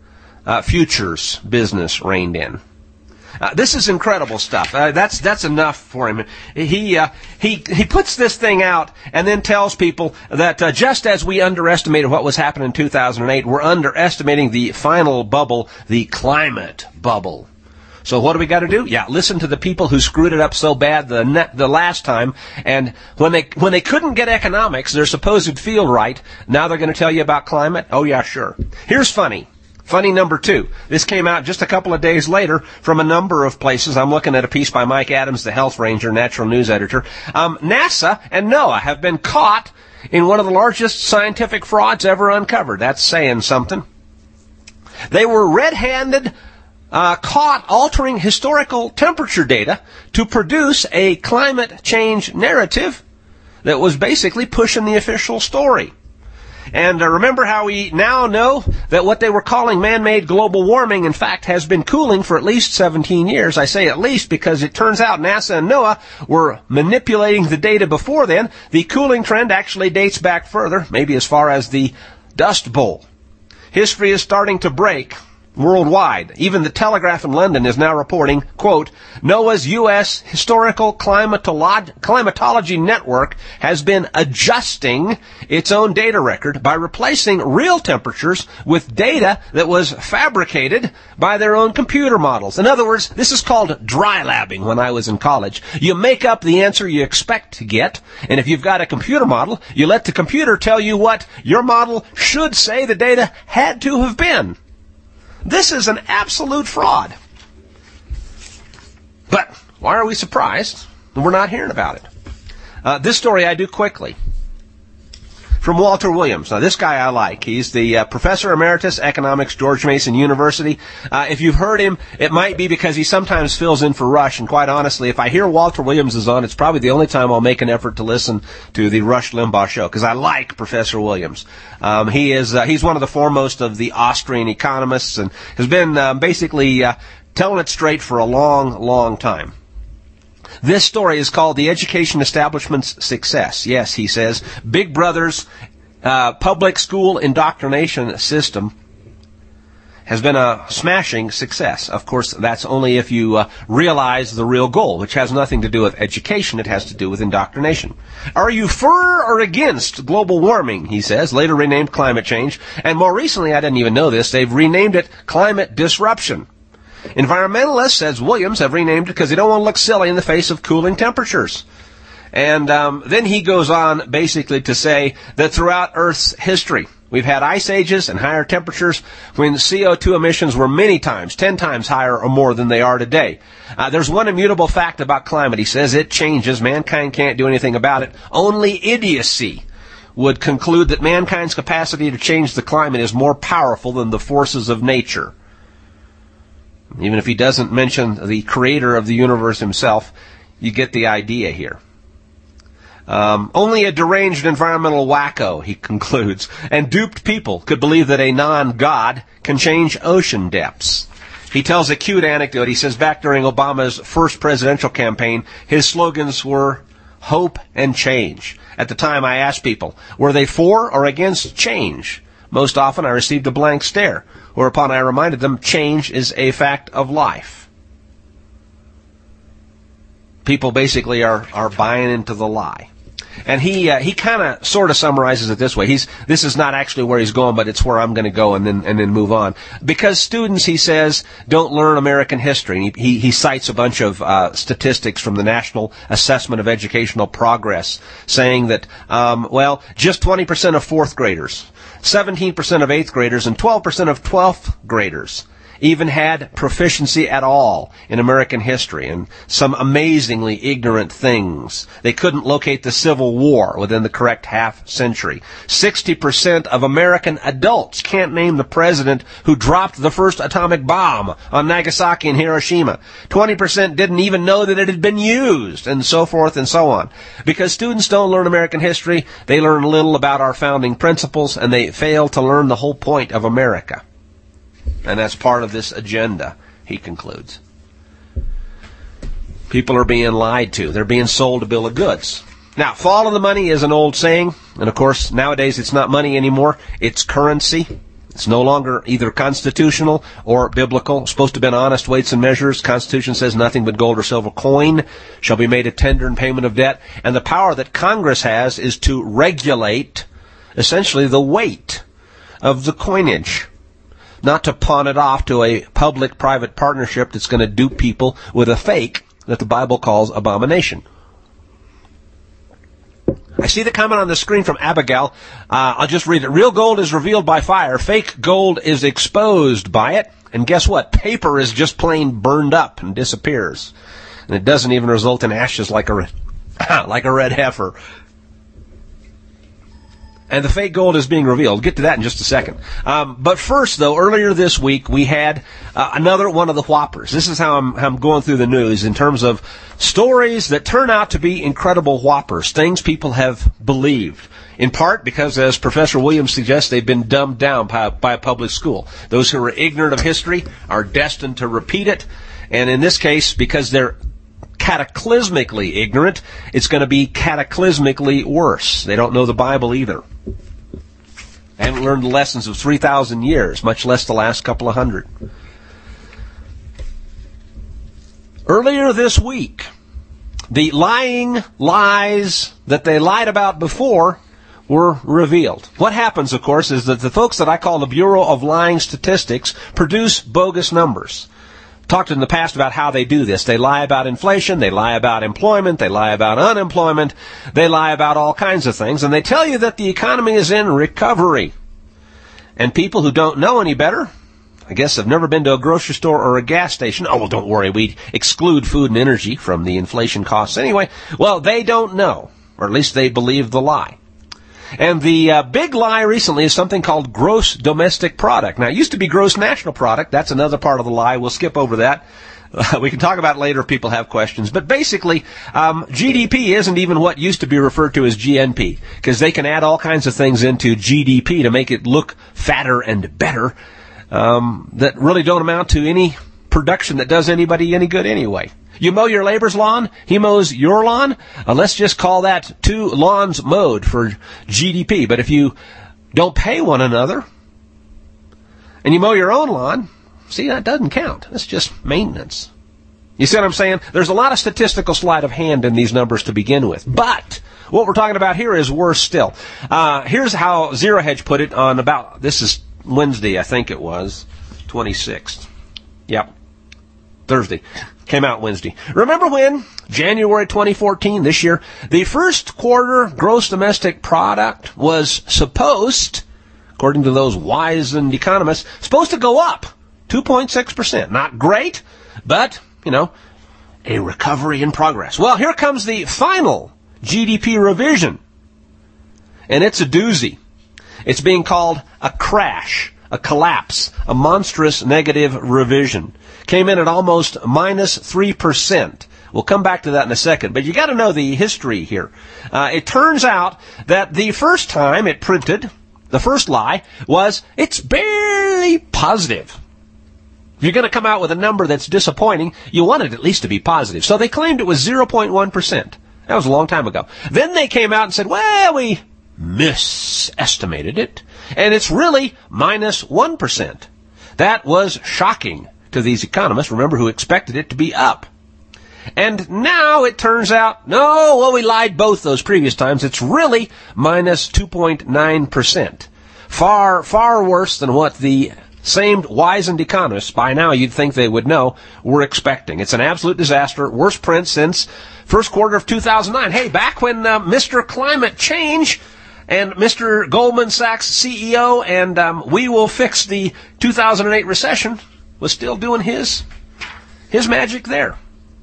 futures business reined in. This is incredible stuff. That's enough for him. He puts this thing out and then tells people that just as we underestimated what was happening in 2008, we're underestimating the final bubble, the climate bubble. So what do we got to do? Yeah, listen to the people who screwed it up so bad the last time, and when they couldn't get economics, their supposed field right, now they're going to tell you about climate? Oh yeah, sure. Here's funny. Funny number 2. This came out just a couple of days later from a number of places. I'm looking at a piece by Mike Adams, the Health Ranger, Natural News Editor. NASA and NOAA have been caught in one of the largest scientific frauds ever uncovered. That's saying something. They were red-handed, caught altering historical temperature data to produce a climate change narrative that was basically pushing the official story. And remember how we now know that what they were calling man-made global warming, in fact, has been cooling for at least 17 years. I say at least because it turns out NASA and NOAA were manipulating the data before then. The cooling trend actually dates back further, maybe as far as the Dust Bowl. History is starting to break worldwide. Even the Telegraph in London is now reporting, quote, NOAA's U.S. Historical Climatology Network has been adjusting its own data record by replacing real temperatures with data that was fabricated by their own computer models. In other words, this is called dry labbing when I was in college. You make up the answer you expect to get, and if you've got a computer model, you let the computer tell you what your model should say the data had to have been. This is an absolute fraud. But why are we surprised that we're not hearing about it? This story I do quickly. From Walter Williams. Now, this guy I like. He's the Professor Emeritus Economics, George Mason University. If you've heard him, it might be because he sometimes fills in for Rush. And quite honestly, if I hear Walter Williams is on, it's probably the only time I'll make an effort to listen to the Rush Limbaugh show, because I like Professor Williams. He's one of the foremost of the Austrian economists and has been basically telling it straight for a long, long time. This story is called The Education Establishment's Success. Yes, he says, Big Brother's public school indoctrination system has been a smashing success. Of course, that's only if you realize the real goal, which has nothing to do with education. It has to do with indoctrination. Are you for or against global warming, he says, later renamed climate change. And more recently, I didn't even know this, they've renamed it climate disruption. Environmentalists, says Williams, have renamed it because they don't want to look silly in the face of cooling temperatures. And then he goes on basically to say that throughout Earth's history, we've had ice ages and higher temperatures when CO2 emissions were many times, 10 times higher or more than they are today. There's one immutable fact about climate. He says it changes. Mankind can't do anything about it. Only idiocy would conclude that mankind's capacity to change the climate is more powerful than the forces of nature. Even if he doesn't mention the creator of the universe himself, you get the idea here. Only a deranged environmental wacko, he concludes, and duped people could believe that a non-god can change ocean depths. He tells a cute anecdote. He says back during Obama's first presidential campaign, his slogans were hope and change. At the time, I asked people, were they for or against change? Most often, I received a blank stare, whereupon I reminded them change is a fact of life. People basically are buying into the lie. And he kind of sort of summarizes it this way. This is not actually where he's going, but it's where I'm going to go and then move on. Because students, he says, don't learn American history. And he cites a bunch of statistics from the National Assessment of Educational Progress saying that, just 20% of fourth graders, 17% of eighth graders, and 12% of 12th graders even had proficiency at all in American history, and some amazingly ignorant things. They couldn't locate the Civil War within the correct half century. 60% of American adults can't name the president who dropped the first atomic bomb on Nagasaki and Hiroshima. 20% didn't even know that it had been used, and so forth and so on. Because students don't learn American history, they learn little about our founding principles, and they fail to learn the whole point of America. And that's part of this agenda, he concludes. People are being lied to. They're being sold a bill of goods. Now, follow the money is an old saying. And, of course, nowadays it's not money anymore. It's currency. It's no longer either constitutional or biblical. It's supposed to have been honest weights and measures. Constitution says nothing but gold or silver coin shall be made a tender in payment of debt. And the power that Congress has is to regulate essentially the weight of the coinage, not to pawn it off to a public-private partnership that's going to dupe people with a fake that the Bible calls abomination. I see the comment on the screen from Abigail. I'll just read it. Real gold is revealed by fire. Fake gold is exposed by it. And guess what? Paper is just plain burned up and disappears. And it doesn't even result in ashes like a red heifer. And the fake gold is being revealed. We'll get to that in just a second. But first, though, earlier this week, we had another one of the whoppers. This is how I'm going through the news in terms of stories that turn out to be incredible whoppers, things people have believed, in part because, as Professor Williams suggests, they've been dumbed down by a public school. Those who are ignorant of history are destined to repeat it, and in this case, because they're cataclysmically ignorant, it's going to be cataclysmically worse. They don't know the Bible either. They haven't learned the lessons of 3,000 years, much less the last couple of hundred. Earlier this week, the lying lies that they lied about before were revealed. What happens, of course, is that the folks that I call the Bureau of Lying Statistics produce bogus numbers. Talked in the past about how they do this. They lie about inflation, they lie about employment, they lie about unemployment, they lie about all kinds of things, and they tell you that the economy is in recovery. And people who don't know any better, I guess have never been to a grocery store or a gas station. Oh, well, don't worry, we exclude food and energy from the inflation costs anyway. Well, they don't know, or at least they believe the lie. And the big lie recently is something called gross domestic product. Now, it used to be gross national product. That's another part of the lie. We'll skip over that. We can talk about it later if people have questions. But basically, GDP isn't even what used to be referred to as GNP, because they can add all kinds of things into GDP to make it look fatter and better that really don't amount to any production that does anybody any good anyway. You mow your neighbor's lawn, he mows your lawn. Let's just call that 2 lawns mowed for GDP. But if you don't pay one another and you mow your own lawn, see, that doesn't count. That's just maintenance. You see what I'm saying? There's a lot of statistical sleight of hand in these numbers to begin with. But what we're talking about here is worse still. Here's how Zero Hedge put it on about, this is Wednesday, I think it was, 26th. Yep. Thursday. Came out Wednesday. Remember when, January 2014, this year, the first quarter gross domestic product was supposed, according to those wizened economists, supposed to go up 2.6%. Not great, but, a recovery in progress. Well, here comes the final GDP revision. And it's a doozy. It's being called a crash, a collapse, a monstrous negative revision. Came in at almost minus 3%. We'll come back to that in a second. But you got to know the history here. It turns out that the first time it printed, the first lie, was it's barely positive. If you're going to come out with a number that's disappointing, you want it at least to be positive. So they claimed it was 0.1%. That was a long time ago. Then they came out and said, well, we misestimated it, and it's really minus 1%. That was shocking to these economists, remember, who expected it to be up. And now it turns out, no, well, we lied both those previous times. It's really minus 2.9%. Far, far worse than what the same wizened economists, by now you'd think they would know, were expecting. It's an absolute disaster, worst print since first quarter of 2009. Hey, back when Mr. Climate Change and Mr. Goldman Sachs CEO and we will fix the 2008 recession was still doing his magic there.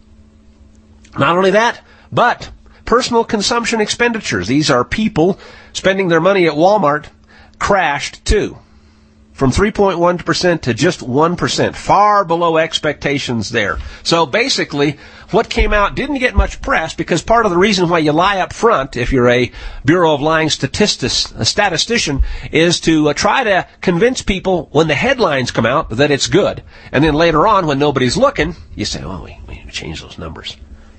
Not only that, but personal consumption expenditures. These are people spending their money at Walmart, crashed too. From 3.1% to just 1%, far below expectations there. So basically, what came out didn't get much press because part of the reason why you lie up front, if you're a Bureau of Lying statistician, is to try to convince people when the headlines come out that it's good. And then later on, when nobody's looking, you say, oh, we need to change those numbers.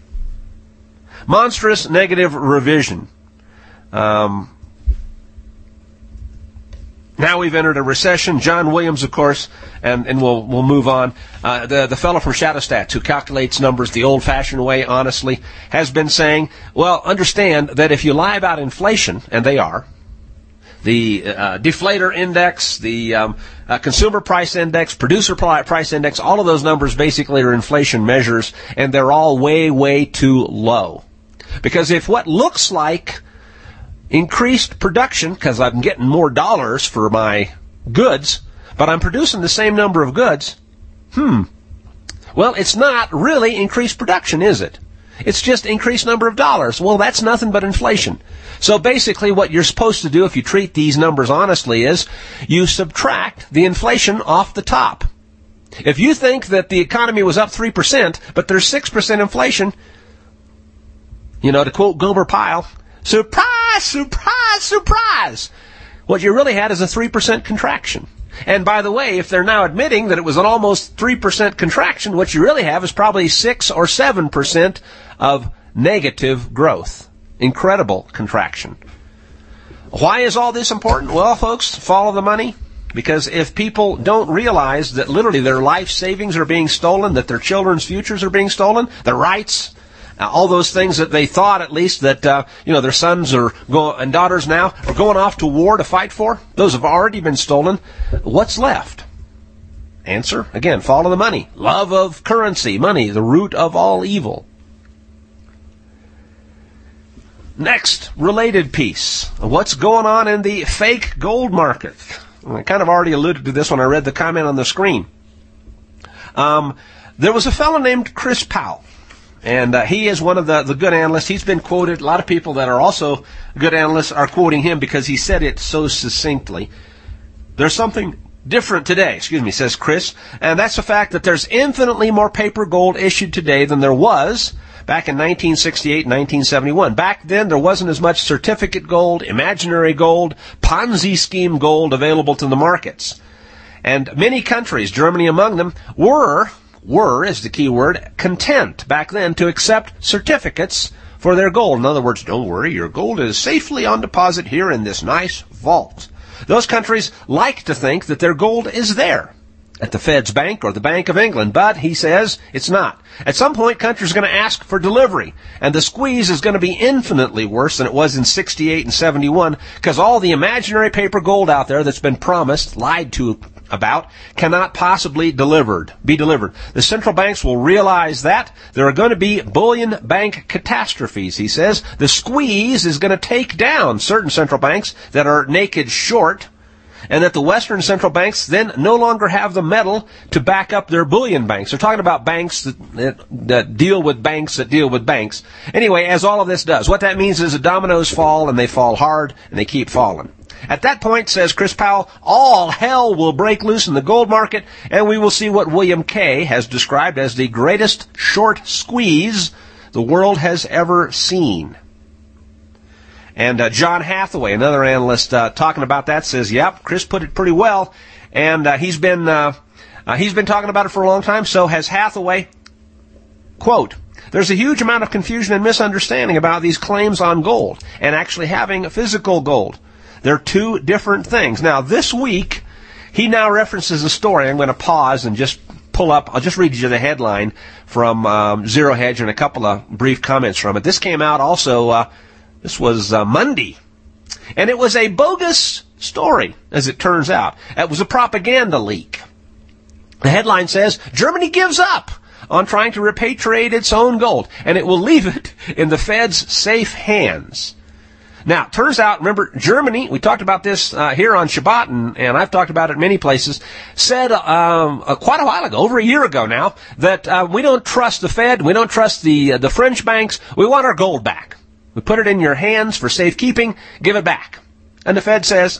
Monstrous negative revision. Now we've entered a recession. John Williams, of course, and we'll move on. The fellow from Shadowstats who calculates numbers the old-fashioned way, honestly, has been saying, well, understand that if you lie about inflation, and they are, the deflator index, the consumer price index, producer price index, all of those numbers basically are inflation measures, and they're all way, way too low. Because if what looks like increased production, because I'm getting more dollars for my goods, but I'm producing the same number of goods, well, it's not really increased production, is it? It's just increased number of dollars. Well, that's nothing but inflation. So basically what you're supposed to do if you treat these numbers honestly is you subtract the inflation off the top. If you think that the economy was up 3%, but there's 6% inflation, to quote Gomer Pyle, surprise, surprise, surprise! What you really had is a 3% contraction. And by the way, if they're now admitting that it was an almost 3% contraction, what you really have is probably 6 or 7% of negative growth. Incredible contraction. Why is all this important? Well, folks, follow the money. Because if people don't realize that literally their life savings are being stolen, that their children's futures are being stolen, their rights, all those things that they thought at least that, their sons and daughters now are going off to war to fight for, those have already been stolen. What's left? Answer, again, follow the money. Love of currency, money, the root of all evil. Next, related piece. What's going on in the fake gold market? I kind of already alluded to this when I read the comment on the screen. There was a fellow named Chris Powell. And he is one of the good analysts. He's been quoted. A lot of people that are also good analysts are quoting him because he said it so succinctly. There's something different today, says Chris, and that's the fact that there's infinitely more paper gold issued today than there was back in 1968 and 1971. Back then, there wasn't as much certificate gold, imaginary gold, Ponzi scheme gold available to the markets. And many countries, Germany among them, were is the key word, content back then to accept certificates for their gold. In other words, don't worry, your gold is safely on deposit here in this nice vault. Those countries like to think that their gold is there at the Fed's Bank or the Bank of England, but he says it's not. At some point, countries are going to ask for delivery, and the squeeze is going to be infinitely worse than it was in 68 and 71, because all the imaginary paper gold out there that's been promised, lied to about, cannot possibly be delivered. The central banks will realize that. There are going to be bullion bank catastrophes, he says. The squeeze is going to take down certain central banks that are naked short, and that the Western central banks then no longer have the metal to back up their bullion banks. They're talking about banks that deal with banks that deal with banks. Anyway, as all of this does, what that means is the dominoes fall, and they fall hard, and they keep falling. At that point, says Chris Powell, all hell will break loose in the gold market, and we will see what William Kay has described as the greatest short squeeze the world has ever seen. And John Hathaway, another analyst, talking about that, says, yep, Chris put it pretty well, and he's been talking about it for a long time, so has Hathaway. Quote, there's a huge amount of confusion and misunderstanding about these claims on gold and actually having physical gold. They're two different things. Now, this week, he now references a story. I'm going to pause and just pull up. I'll just read you the headline from Zero Hedge and a couple of brief comments from it. This came out also, this was Monday. And it was a bogus story, as it turns out. It was a propaganda leak. The headline says, Germany gives up on trying to repatriate its own gold, and it will leave it in the Fed's safe hands. Now, it turns out, remember, Germany, we talked about this here on Shabbat, and I've talked about it many places, said quite a while ago, over a year ago now, that we don't trust the Fed, we don't trust the French banks, we want our gold back. We put it in your hands for safekeeping, give it back. And the Fed says,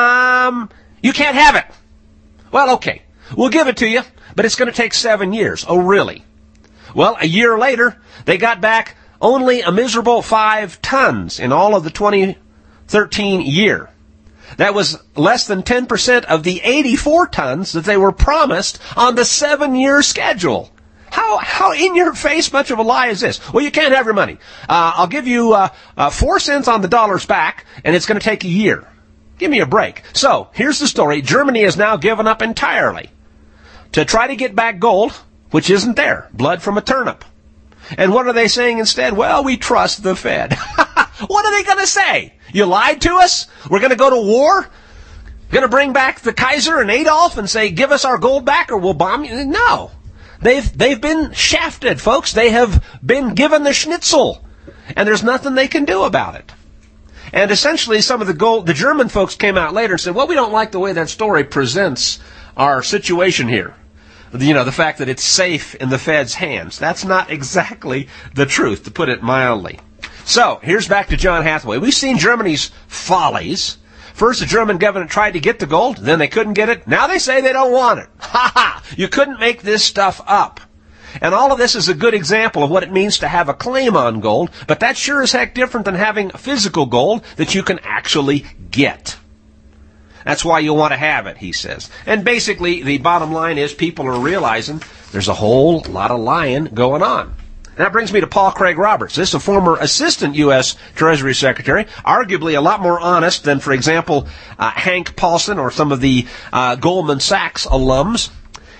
you can't have it. Well, okay, we'll give it to you, but it's going to take 7 years. Oh, really? Well, a year later, they got back only a miserable 5 tons in all of the 2013 year. That was less than 10% of the 84 tons that they were promised on the 7-year schedule. How in your face much of a lie is this? Well, you can't have your money. I'll give you 4 cents on the dollars back, and it's going to take a year. Give me a break. So, here's the story. Germany has now given up entirely to try to get back gold, which isn't there. Blood from a turnip. And what are they saying instead? Well, we trust the Fed. What are they going to say? You lied to us? We're going to go to war? Going to bring back the Kaiser and Adolf and say, give us our gold back or we'll bomb you? No. They've been shafted, folks. They have been given the schnitzel. And there's nothing they can do about it. And essentially some of the German folks came out later and said, well, we don't like the way that story presents our situation here. You know, the fact that it's safe in the Fed's hands. That's not exactly the truth, to put it mildly. So, here's back to John Hathaway. We've seen Germany's follies. First, the German government tried to get the gold, then they couldn't get it. Now they say they don't want it. Ha ha! You couldn't make this stuff up. And all of this is a good example of what it means to have a claim on gold, but that's sure as heck different than having physical gold that you can actually get. That's why you want to have it, he says. And basically, the bottom line is people are realizing there's a whole lot of lying going on. And that brings me to Paul Craig Roberts. This is a former assistant U.S. Treasury Secretary, arguably a lot more honest than, for example, Hank Paulson or some of the Goldman Sachs alums.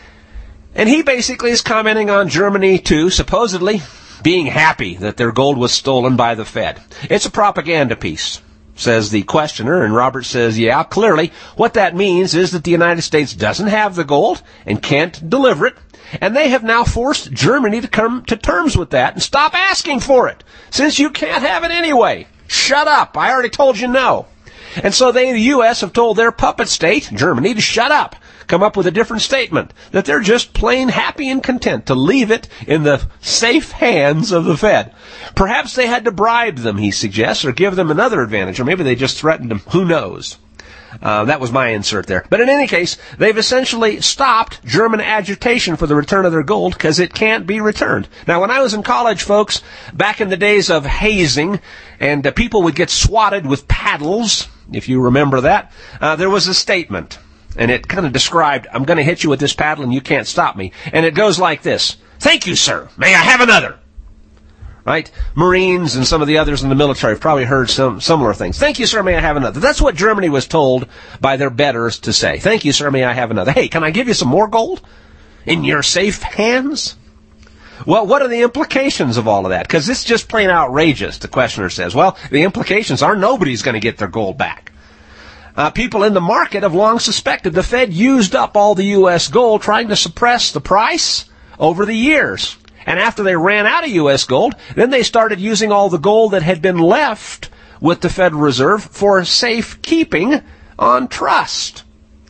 And he basically is commenting on Germany, too, supposedly being happy that their gold was stolen by the Fed. It's a propaganda piece, says the questioner, and Roberts says, yeah, clearly what that means is that the United States doesn't have the gold and can't deliver it, and they have now forced Germany to come to terms with that and stop asking for it, since you can't have it anyway. Shut up. I already told you no. And so they, the U.S., have told their puppet state, Germany, to shut up, come up with a different statement, that they're just plain happy and content to leave it in the safe hands of the Fed. Perhaps they had to bribe them, he suggests, or give them another advantage, or maybe they just threatened them. Who knows? That was my insert there. But in any case, they've essentially stopped German agitation for the return of their gold because it can't be returned. Now, when I was in college, folks, back in the days of hazing, and people would get swatted with paddles, if you remember that, there was a statement, and it kind of described, I'm going to hit you with this paddle and you can't stop me. And it goes like this: "Thank you, sir. May I have another?" Right? Marines and some of the others in the military have probably heard some similar things. "Thank you, sir, may I have another?" That's what Germany was told by their betters to say. "Thank you, sir, may I have another?" Hey, can I give you some more gold in your safe hands? Well, what are the implications of all of that? Because it's just plain outrageous, the questioner says. Well, the implications are nobody's going to get their gold back. People in the market have long suspected the Fed used up all the U.S. gold trying to suppress the price over the years. And after they ran out of U.S. gold, then they started using all the gold that had been left with the Federal Reserve for safekeeping on trust.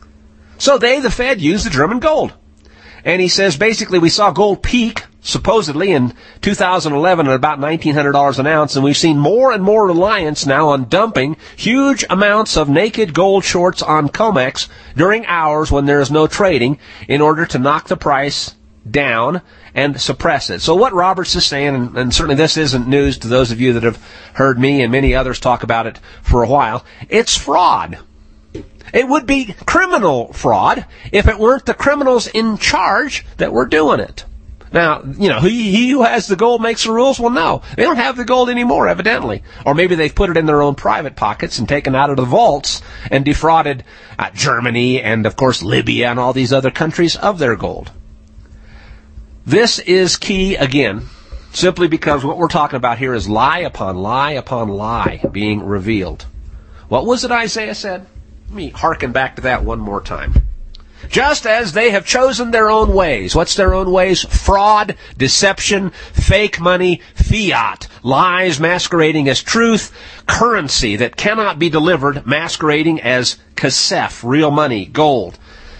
So the Fed, used the German gold. And he says basically we saw gold peak, supposedly, in 2011 at about $1,900 an ounce, and we've seen more and more reliance now on dumping huge amounts of naked gold shorts on COMEX during hours when there is no trading in order to knock the price down and suppress it. So what Roberts is saying, and certainly this isn't news to those of you that have heard me and many others talk about it for a while, it's fraud. It would be criminal fraud if it weren't the criminals in charge that were doing it. Now, you know, he who has the gold makes the rules. Well, no, they don't have the gold anymore, evidently. Or maybe they've put it in their own private pockets and taken out of the vaults and defrauded Germany and, of course, Libya and all these other countries of their gold. This is key, again, simply because what we're talking about here is lie upon lie upon lie being revealed. What was it Isaiah said? Let me hearken back to that one more time. Just as they have chosen their own ways. What's their own ways? Fraud, deception, fake money, fiat, lies masquerading as truth, currency that cannot be delivered masquerading as kasef, real money, gold,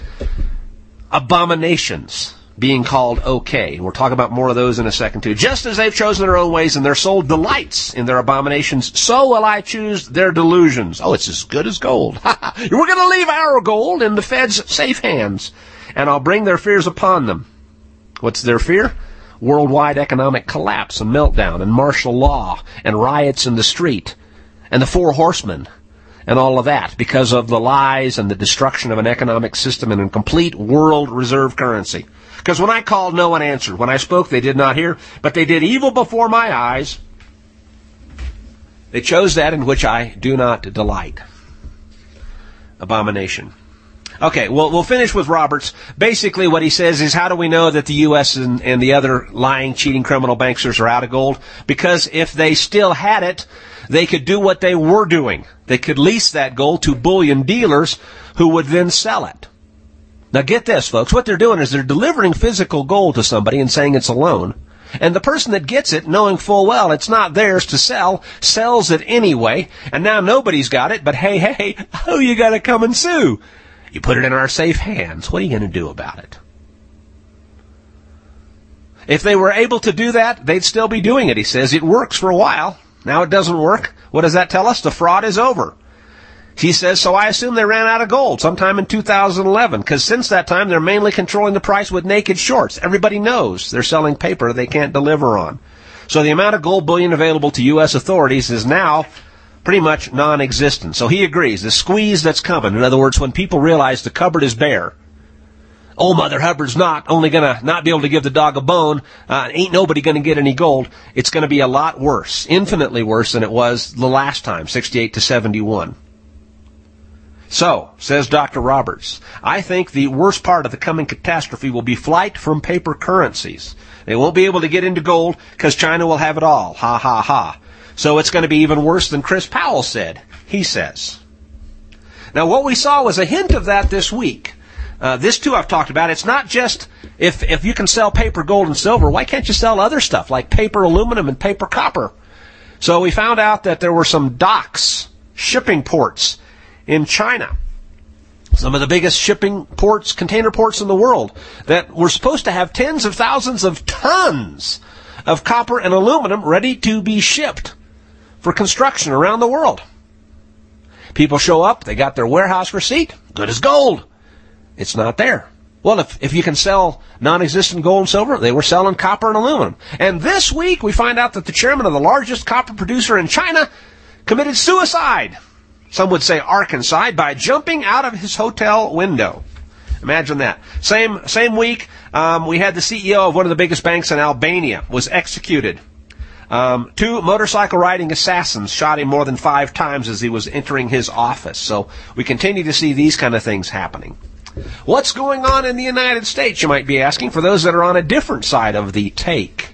abominations being called okay. We'll talk about more of those in a second too. Just as they've chosen their own ways and their soul delights in their abominations, so will I choose their delusions. Oh, it's as good as gold. We're going to leave our gold in the Fed's safe hands, and I'll bring their fears upon them. What's their fear? Worldwide economic collapse and meltdown and martial law and riots in the street and the four horsemen and all of that because of the lies and the destruction of an economic system and a complete world reserve currency. Because when I called, no one answered. When I spoke, they did not hear. But they did evil before my eyes. They chose that in which I do not delight. abomination. Okay, well, we'll finish with Roberts. Basically, what he says is, how do we know that the U.S. and the other lying, cheating criminal banksters are out of gold? Because if they still had it, they could do what they were doing. They could lease that gold to bullion dealers who would then sell it. Now get this, folks. What they're doing is they're delivering physical gold to somebody and saying it's a loan. And the person that gets it, knowing full well it's not theirs to sell, sells it anyway. And now nobody's got it, but hey, who you got to come and sue? You put it in our safe hands. What are you going to do about it? If they were able to do that, they'd still be doing it, he says. It works for a while. Now it doesn't work. What does that tell us? The fraud is over. He says, so I assume they ran out of gold sometime in 2011, because since that time they're mainly controlling the price with naked shorts. Everybody knows they're selling paper they can't deliver on. So the amount of gold bullion available to U.S. authorities is now pretty much non-existent. So he agrees. The squeeze that's coming, in other words, when people realize the cupboard is bare, old Mother Hubbard's not only going to not be able to give the dog a bone, ain't nobody going to get any gold, it's going to be a lot worse, infinitely worse than it was the last time, 68 to 71. So, says Dr. Roberts, I think the worst part of the coming catastrophe will be flight from paper currencies. They won't be able to get into gold because China will have it all. Ha, ha, ha. So it's going to be even worse than Chris Powell said, he says. Now, what we saw was a hint of that this week. This, too, I've talked about. It's not just if you can sell paper, gold, and silver, why can't you sell other stuff like paper aluminum and paper copper? So we found out that there were some docks, shipping ports in China, some of the biggest shipping ports, container ports in the world, that were supposed to have tens of thousands of tons of copper and aluminum ready to be shipped for construction around the world. People show up, they got their warehouse receipt, good as gold. It's not there. Well, if you can sell non-existent gold and silver, they were selling copper and aluminum. And this week, we find out that the chairman of the largest copper producer in China committed suicide. Some would say arkancide, by jumping out of his hotel window. Imagine that. Same week, we had the CEO of one of the biggest banks in Albania was executed. 2 motorcycle-riding assassins shot him more than 5 times as he was entering his office. So we continue to see these kind of things happening. What's going on in the United States, you might be asking, for those that are on a different side of the take?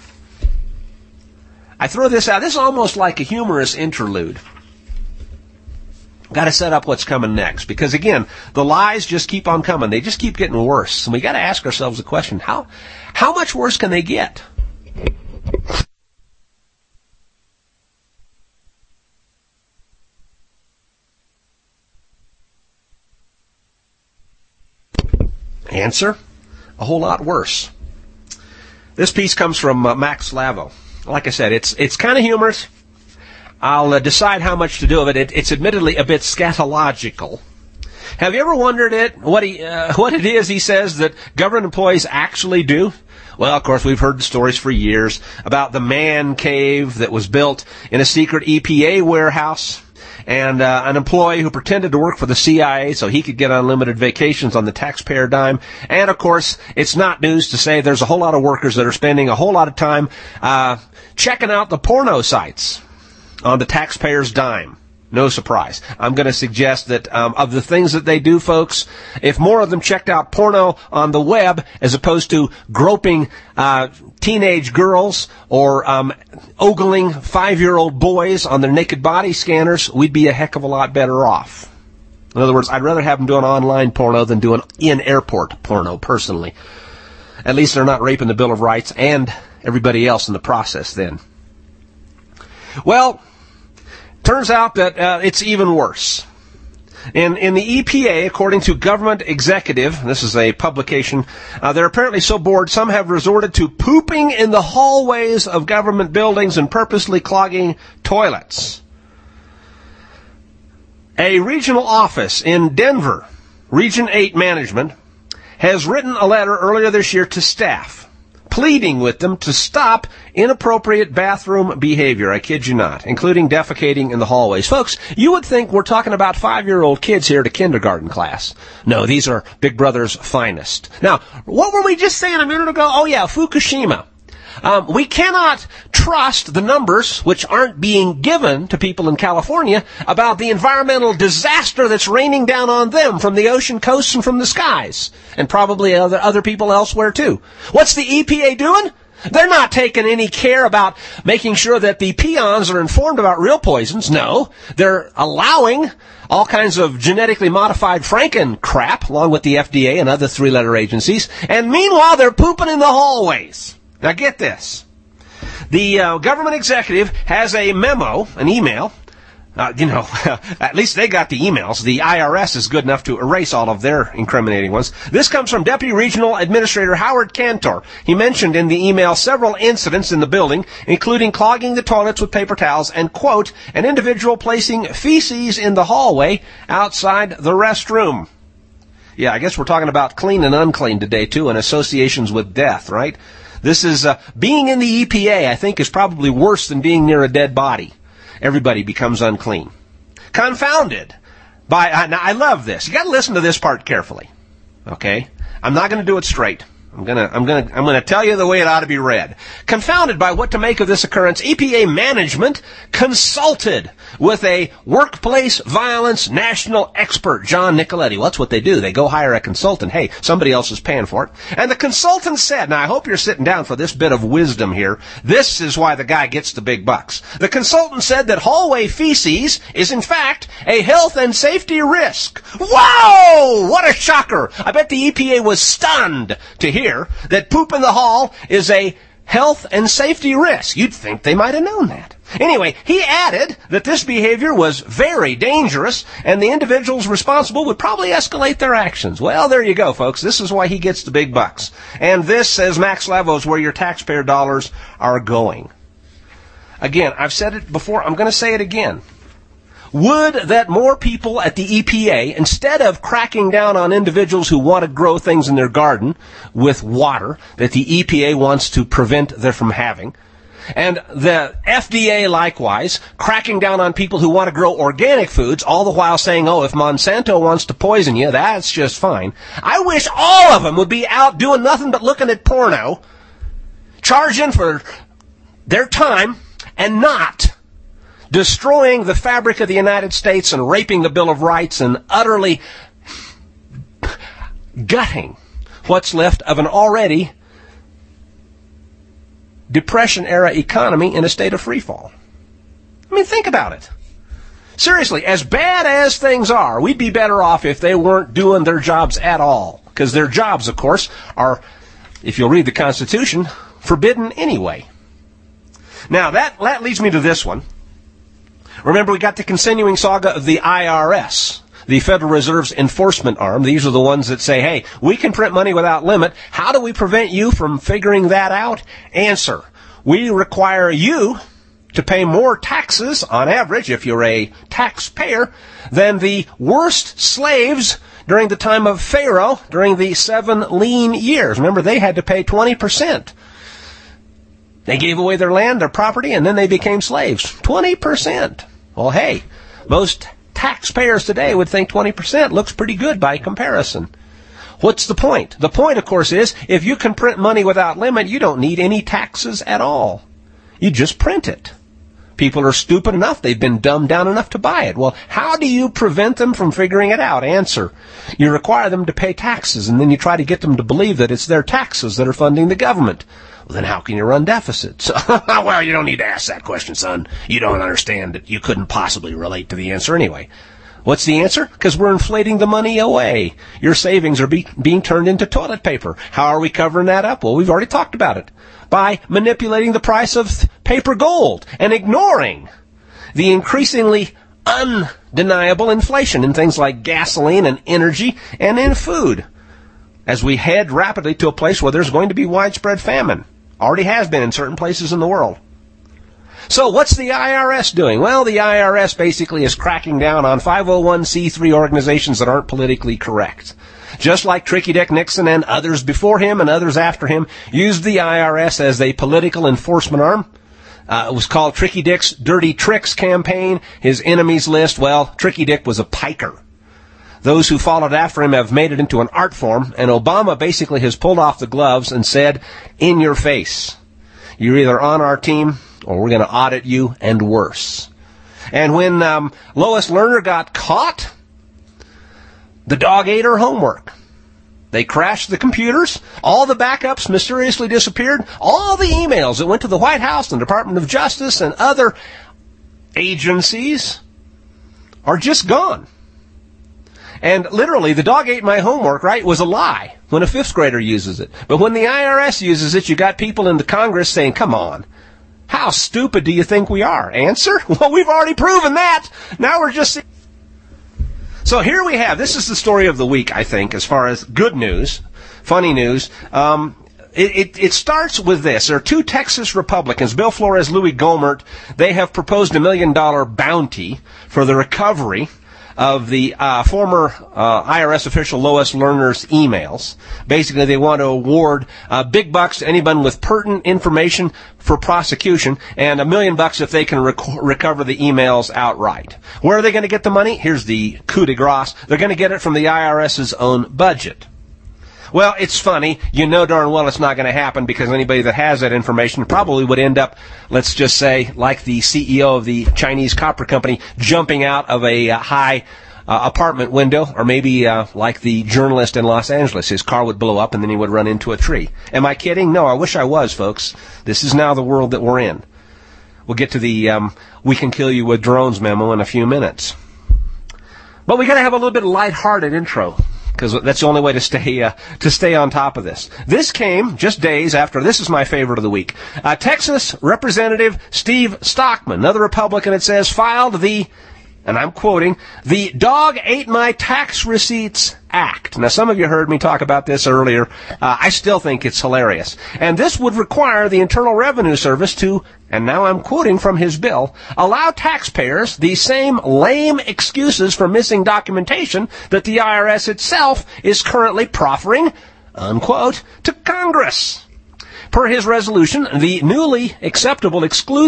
I throw this out. This is almost like a humorous interlude. Got to set up what's coming next, because again, the lies just keep on coming. They just keep getting worse. And we got to ask ourselves the question, how much worse can they get? Answer, a whole lot worse. This piece comes from Max Slavo. Like I said, it's kind of humorous. I'll decide how much to do of it. It's admittedly a bit scatological. Have you ever wondered what it is he says that government employees actually do? Well, of course, we've heard the stories for years about the man cave that was built in a secret EPA warehouse, and an employee who pretended to work for the CIA so he could get unlimited vacations on the taxpayer dime. And, of course, it's not news to say there's a whole lot of workers that are spending a whole lot of time checking out the porno sites on the taxpayer's dime. No surprise. I'm going to suggest that of the things that they do, folks, if more of them checked out porno on the web as opposed to groping teenage girls or ogling 5-year-old boys on their naked body scanners, we'd be a heck of a lot better off. In other words, I'd rather have them doing online porno than doing in-airport porno, personally. At least they're not raping the Bill of Rights and everybody else in the process then. Well, turns out that it's even worse. In the EPA, according to Government Executive, this is a publication, they're apparently so bored some have resorted to pooping in the hallways of government buildings and purposely clogging toilets. A regional office in Denver, Region 8 Management, has written a letter earlier this year to staff, pleading with them to stop inappropriate bathroom behavior, I kid you not, including defecating in the hallways. Folks, you would think we're talking about 5-year-old kids here at a kindergarten class. No, these are Big Brother's finest. Now, what were we just saying a minute ago? Oh yeah, Fukushima. We cannot trust the numbers which aren't being given to people in California about the environmental disaster that's raining down on them from the ocean coasts and from the skies, and probably other people elsewhere too. What's the EPA doing? They're not taking any care about making sure that the peons are informed about real poisons. No, they're allowing all kinds of genetically modified Franken crap, along with the FDA and other three-letter agencies. And meanwhile, they're pooping in the hallways. Now get this. The government executive has a memo, an email. At least they got the emails. The IRS is good enough to erase all of their incriminating ones. This comes from Deputy Regional Administrator Howard Cantor. He mentioned in the email several incidents in the building, including clogging the toilets with paper towels and, quote, an individual placing feces in the hallway outside the restroom. Yeah, I guess we're talking about clean and unclean today, too, and associations with death, right? This is, being in the EPA, I think, is probably worse than being near a dead body. Everybody becomes unclean. Confounded by, now I love this. You gotta listen to this part carefully. Okay? I'm not gonna do it straight. I'm gonna tell you the way it ought to be read. Confounded by what to make of this occurrence, EPA management consulted with a workplace violence national expert, John Nicoletti. Well, that's what they do. They go hire a consultant. Hey, somebody else is paying for it. And the consultant said, now I hope you're sitting down for this bit of wisdom here. This is why the guy gets the big bucks. The consultant said that hallway feces is in fact a health and safety risk. Whoa! What a shocker! I bet the EPA was stunned to hear that poop in the hall is a health and safety risk. You'd think they might have known that. Anyway, he added that this behavior was very dangerous and the individuals responsible would probably escalate their actions. Well, there you go, folks. This is why he gets the big bucks. And this, says Max Lavo, is where your taxpayer dollars are going. Again, I've said it before. I'm going to say it again. Would that more people at the EPA, instead of cracking down on individuals who want to grow things in their garden with water that the EPA wants to prevent them from having, and the FDA likewise cracking down on people who want to grow organic foods, all the while saying, oh, if Monsanto wants to poison you, that's just fine. I wish all of them would be out doing nothing but looking at porno, charging for their time, and not destroying the fabric of the United States and raping the Bill of Rights and utterly gutting what's left of an already Depression-era economy in a state of freefall. I mean, think about it. Seriously, as bad as things are, we'd be better off if they weren't doing their jobs at all. Because their jobs, of course, are, if you'll read the Constitution, forbidden anyway. Now, that leads me to this one. Remember, we got the continuing saga of the IRS, the Federal Reserve's enforcement arm. These are the ones that say, hey, we can print money without limit. How do we prevent you from figuring that out? Answer. We require you to pay more taxes, on average, if you're a taxpayer, than the worst slaves during the time of Pharaoh, during the 7 lean years. Remember, they had to pay 20%. They gave away their land, their property, and then they became slaves. 20%. Well, hey, most taxpayers today would think 20% looks pretty good by comparison. What's the point? The point, of course, is if you can print money without limit, you don't need any taxes at all. You just print it. People are stupid enough, they've been dumbed down enough to buy it. Well, how do you prevent them from figuring it out? Answer. You require them to pay taxes, and then you try to get them to believe that it's their taxes that are funding the government. Well, then how can you run deficits? Well, you don't need to ask that question, son. You don't understand it. You couldn't possibly relate to the answer anyway. What's the answer? Because we're inflating the money away. Your savings are being turned into toilet paper. How are we covering that up? Well, we've already talked about it. By manipulating the price of paper gold and ignoring the increasingly undeniable inflation in things like gasoline and energy and in food, as we head rapidly to a place where there's going to be widespread famine. Already has been in certain places in the world. So what's the IRS doing? Well, the IRS basically is cracking down on 501c3 organizations that aren't politically correct. Just like Tricky Dick Nixon and others before him and others after him used the IRS as a political enforcement arm. It was called Tricky Dick's Dirty Tricks campaign. His enemies list, well, Tricky Dick was a piker. Those who followed after him have made it into an art form, and Obama basically has pulled off the gloves and said, in your face. You're either on our team or we're going to audit you, and worse. And when Lois Lerner got caught, the dog ate her homework. They crashed the computers. All the backups mysteriously disappeared. All the emails that went to the White House and Department of Justice and other agencies are just gone. And literally, the dog ate my homework, right, was a lie when a fifth grader uses it. But when the IRS uses it, you got people in the Congress saying, come on, how stupid do you think we are? Answer? Well, we've already proven that. Now we're just... So here we have, this is the story of the week, I think, as far as good news, funny news. It starts with this. There are two Texas Republicans, Bill Flores, Louis Gohmert. They have proposed $1 million bounty for the recovery of the former IRS official Lois Lerner's emails. Basically, they want to award big bucks to anyone with pertinent information for prosecution, and $1 million if they can recover the emails outright. Where are they going to get the money? Here's the coup de grace. They're going to get it from the IRS's own budget. Well, it's funny. You know darn well it's not going to happen, because anybody that has that information probably would end up, let's just say, like the CEO of the Chinese copper company, jumping out of a high apartment window, or maybe like the journalist in Los Angeles. His car would blow up and then he would run into a tree. Am I kidding? No, I wish I was, folks. This is now the world that we're in. We'll get to the we can kill you with drones memo in a few minutes. But we got to have a little bit of lighthearted intro, because that's the only way to stay on top of this. This came just days after, this is my favorite of the week. Texas Representative Steve Stockman, another Republican, it says, filed the, and I'm quoting, the Dog Ate My Tax Receipts Act. Now, some of you heard me talk about this earlier. I still think it's hilarious. And this would require the Internal Revenue Service to, and now I'm quoting from his bill, allow taxpayers the same lame excuses for missing documentation that the IRS itself is currently proffering, unquote, to Congress. Per his resolution, the newly acceptable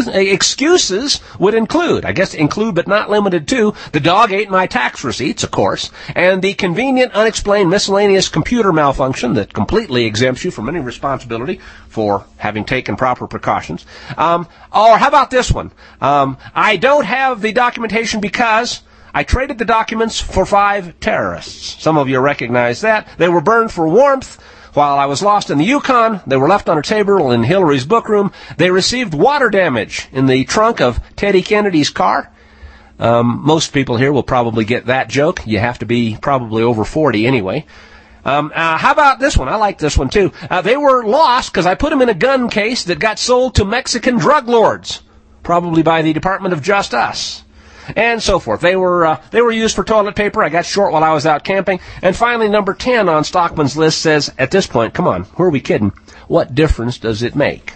excuses would include, but not limited to, the dog ate my tax receipts, of course, and the convenient, unexplained, miscellaneous computer malfunction that completely exempts you from any responsibility for having taken proper precautions. Or how about this one? I don't have the documentation because I traded the documents for 5 terrorists. Some of you recognize that. They were burned for warmth. While I was lost in the Yukon, they were left on a table in Hillary's book room. They received water damage in the trunk of Teddy Kennedy's car. Most people here will probably get that joke. You have to be probably over 40 anyway. How about this one? I like this one too. They were lost because I put them in a gun case that got sold to Mexican drug lords, probably by the Department of Justice. And so forth. They were used for toilet paper. I got short while I was out camping. And finally, number 10 on Stockman's list says, at this point, come on, who are we kidding? What difference does it make?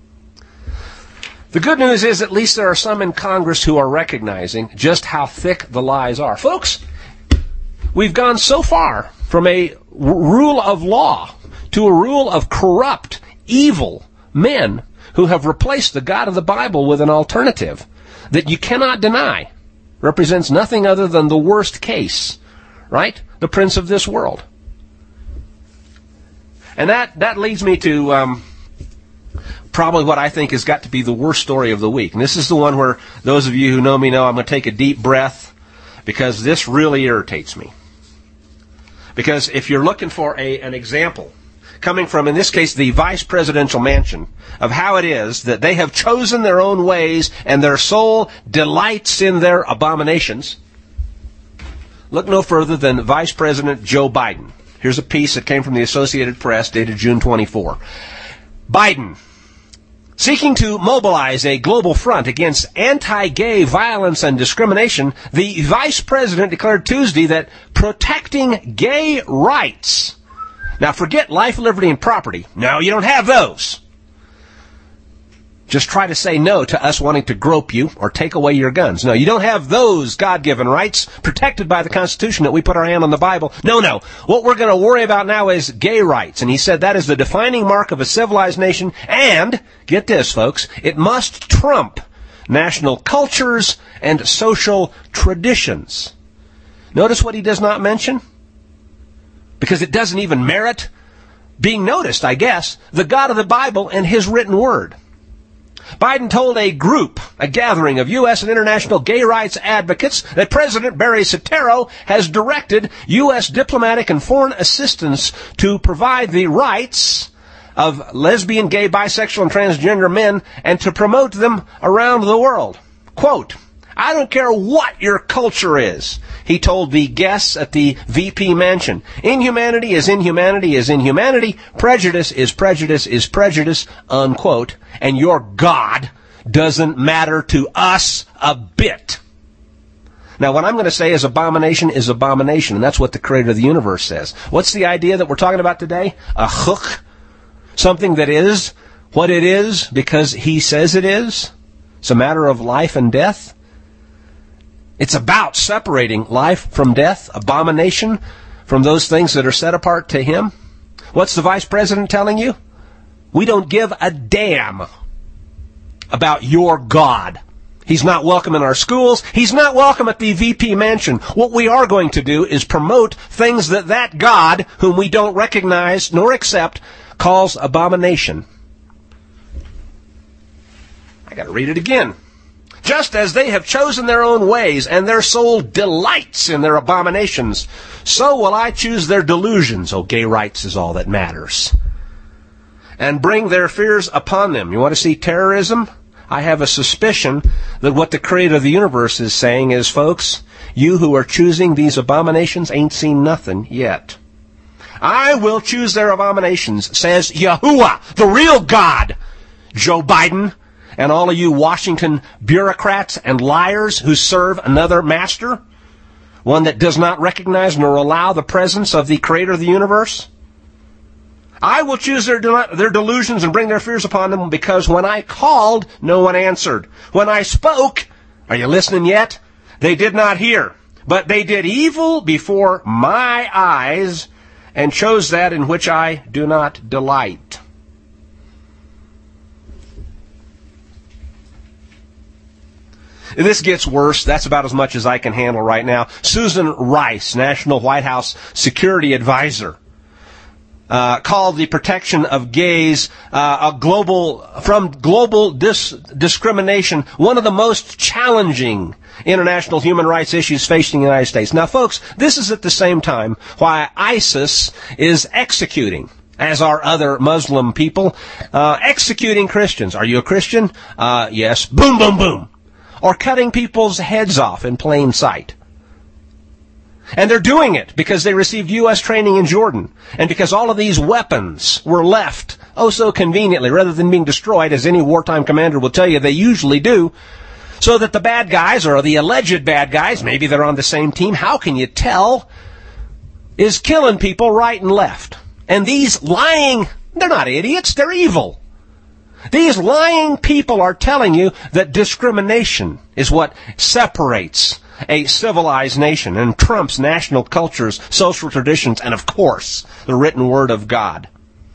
The good news is at least there are some in Congress who are recognizing just how thick the lies are. Folks, we've gone so far from a rule of law to a rule of corrupt, evil men who have replaced the God of the Bible with an alternative that you cannot deny represents nothing other than the worst case, right? The prince of this world. And that leads me to probably what I think has got to be the worst story of the week. And this is the one where those of you who know me know I'm going to take a deep breath, because this really irritates me. Because if you're looking for an example coming from, in this case, the vice presidential mansion, of how it is that they have chosen their own ways and their soul delights in their abominations, look no further than Vice President Joe Biden. Here's a piece that came from the Associated Press dated June 24. Biden, seeking to mobilize a global front against anti-gay violence and discrimination, the vice president declared Tuesday that protecting gay rights. Now, forget life, liberty, and property. No, you don't have those. Just try to say no to us wanting to grope you or take away your guns. No, you don't have those God-given rights protected by the Constitution that we put our hand on the Bible. No. What we're going to worry about now is gay rights. And he said that is the defining mark of a civilized nation. And, get this, folks, it must trump national cultures and social traditions. Notice what he does not mention? Because it doesn't even merit being noticed, I guess, the God of the Bible and his written word. Biden told a gathering of U.S. and international gay rights advocates that President Barry Soetoro has directed U.S. diplomatic and foreign assistance to provide the rights of lesbian, gay, bisexual, and transgender men and to promote them around the world. Quote, I don't care what your culture is, he told the guests at the VP mansion. Inhumanity is inhumanity is inhumanity. Prejudice is prejudice is prejudice, unquote. And your God doesn't matter to us a bit. Now, what I'm going to say is abomination, and that's what the creator of the universe says. What's the idea that we're talking about today? A hook? Something that is what it is because he says it is? It's a matter of life and death? It's about separating life from death, abomination from those things that are set apart to him. What's the vice president telling you? We don't give a damn about your God. He's not welcome in our schools. He's not welcome at the VP mansion. What we are going to do is promote things that God, whom we don't recognize nor accept, calls abomination. I got to read it again. Just as they have chosen their own ways, and their soul delights in their abominations, so will I choose their delusions, gay rights is all that matters, and bring their fears upon them. You want to see terrorism? I have a suspicion that what the creator of the universe is saying is, folks, you who are choosing these abominations ain't seen nothing yet. I will choose their abominations, says Yahuwah, the real God. Joe Biden, and all of you Washington bureaucrats and liars who serve another master, one that does not recognize nor allow the presence of the creator of the universe. I will choose their delusions and bring their fears upon them, because when I called, no one answered. When I spoke, are you listening yet? They did not hear. But they did evil before my eyes and chose that in which I do not delight. This gets worse. That's about as much as I can handle right now. Susan Rice, National White House Security Advisor, called the protection of gays from global discrimination one of the most challenging international human rights issues facing the United States. Now, folks, this is at the same time why ISIS is executing, as are other Muslim people, executing Christians. Are you a Christian? Yes. Boom, boom, boom. Or cutting people's heads off in plain sight. And they're doing it because they received U.S. training in Jordan, and because all of these weapons were left, so conveniently, rather than being destroyed, as any wartime commander will tell you they usually do, so that the bad guys, or the alleged bad guys, maybe they're on the same team, how can you tell, is killing people right and left. And these lying, they're not idiots, they're evil. These lying people are telling you that discrimination is what separates a civilized nation and trumps national cultures, social traditions, and of course, the written word of God.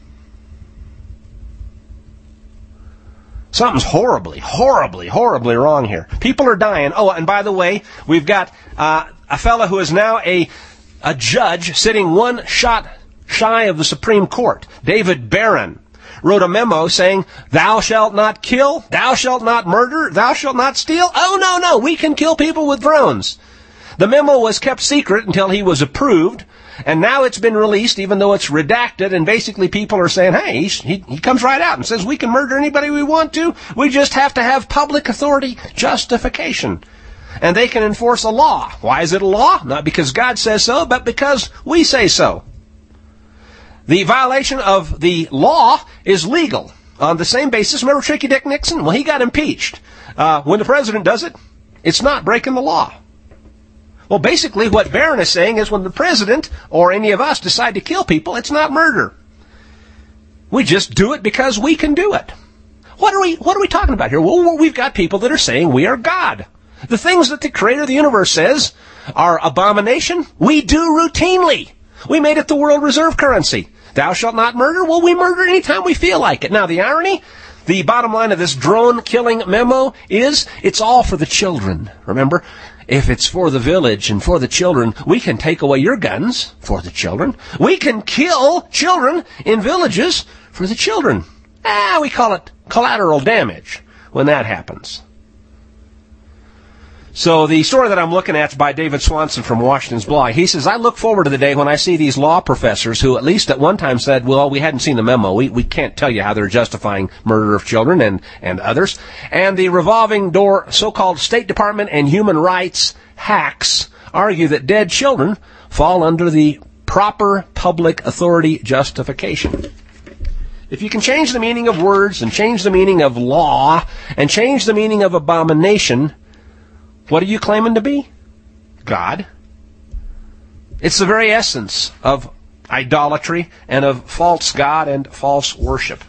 Something's horribly, horribly, horribly wrong here. People are dying. Oh, and by the way, we've got a fellow who is now a judge sitting one shot shy of the Supreme Court, David Barron, wrote a memo saying, thou shalt not kill, thou shalt not murder, thou shalt not steal. Oh, no, we can kill people with drones. The memo was kept secret until he was approved, and now it's been released even though it's redacted, and basically people are saying, hey, he comes right out and says we can murder anybody we want to. We just have to have public authority justification. And they can enforce a law. Why is it a law? Not because God says so, but because we say so. The violation of the law is legal. On the same basis, remember Tricky Dick Nixon? Well, he got impeached. When the president does it, it's not breaking the law. Well, basically what Barron is saying is when the president or any of us decide to kill people, it's not murder. We just do it because we can do it. What are we talking about here? Well, we've got people that are saying we are God. The things that the creator of the universe says are abomination, we do routinely. We made it the world reserve currency. Thou shalt not murder? Well, we murder anytime we feel like it. Now, the irony, the bottom line of this drone-killing memo is it's all for the children. Remember, if it's for the village and for the children, we can take away your guns for the children. We can kill children in villages for the children. We call it collateral damage. when that happens. So the story that I'm looking at is by David Swanson from Washington's blog. He says, I look forward to the day when I see these law professors who at least at one time said, well, we hadn't seen the memo. We can't tell you how they're justifying murder of children and others. And the revolving door so-called State Department and human rights hacks argue that dead children fall under the proper public authority justification. If you can change the meaning of words and change the meaning of law and change the meaning of abomination, what are you claiming to be? God. It's the very essence of idolatry and of false God and false worship.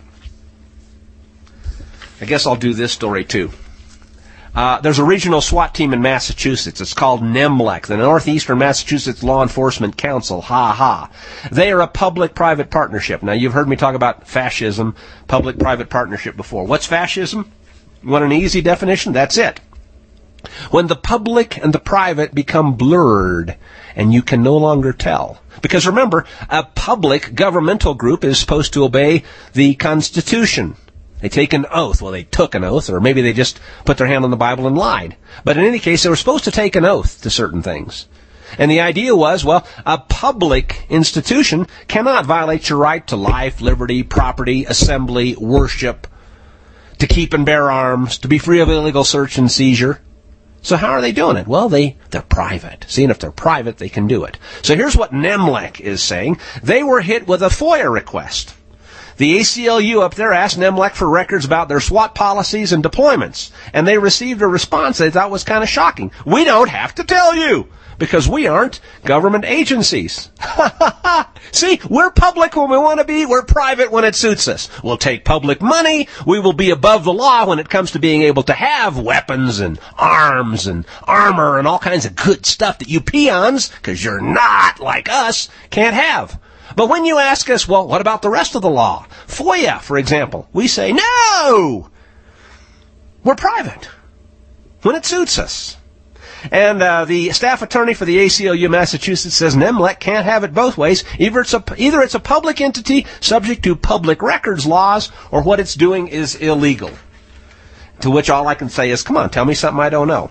I guess I'll do this story too. There's a regional SWAT team in Massachusetts. It's called NEMLEC, the Northeastern Massachusetts Law Enforcement Council. They are a public-private partnership. Now, you've heard me talk about fascism, public-private partnership before. What's fascism? You want an easy definition? That's it. When the public and the private become blurred and you can no longer tell. Because remember, a public governmental group is supposed to obey the Constitution. They take an oath. Well, they took an oath, or maybe they just put their hand on the Bible and lied. But in any case, they were supposed to take an oath to certain things. And the idea was, well, a public institution cannot violate your right to life, liberty, property, assembly, worship, to keep and bear arms, to be free of illegal search and seizure. So how are they doing it? Well, they're private. See, and if they're private, they can do it. So here's what NEMLEC is saying. They were hit with a FOIA request. The ACLU up there asked NEMLEC for records about their SWAT policies and deployments, and they received a response they thought was kind of shocking. We don't have to tell you, because we aren't government agencies. See, we're public when we want to be, we're private when it suits us. We'll take public money, we will be above the law when it comes to being able to have weapons and arms and armor and all kinds of good stuff that you peons, because you're not like us, can't have. But when you ask us, well, what about the rest of the law? FOIA, for example, we say, no! We're private when it suits us. And the staff attorney for the ACLU Massachusetts says NEMLEC can't have it both ways. Either it's a public entity subject to public records laws, or what it's doing is illegal. To which all I can say is, come on, tell me something I don't know.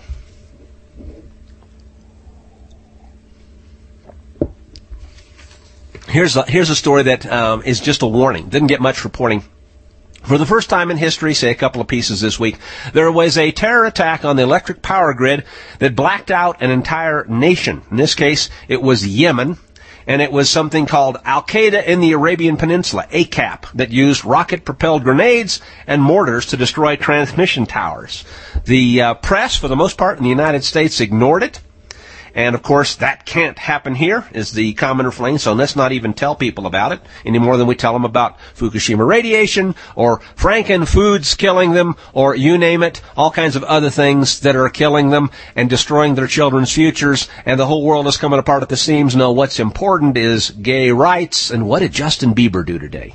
Here's a story that is just a warning. Didn't get much reporting. For the first time in history, say a couple of pieces this week, there was a terror attack on the electric power grid that blacked out an entire nation. In this case, it was Yemen, and it was something called Al-Qaeda in the Arabian Peninsula, ACAP, that used rocket-propelled grenades and mortars to destroy transmission towers. The press, for the most part in the United States, ignored it. And, of course, that can't happen here, is the common refrain, so let's not even tell people about it any more than we tell them about Fukushima radiation or Franken foods killing them or you name it, all kinds of other things that are killing them and destroying their children's futures, and the whole world is coming apart at the seams. No, what's important is gay rights, and what did Justin Bieber do today?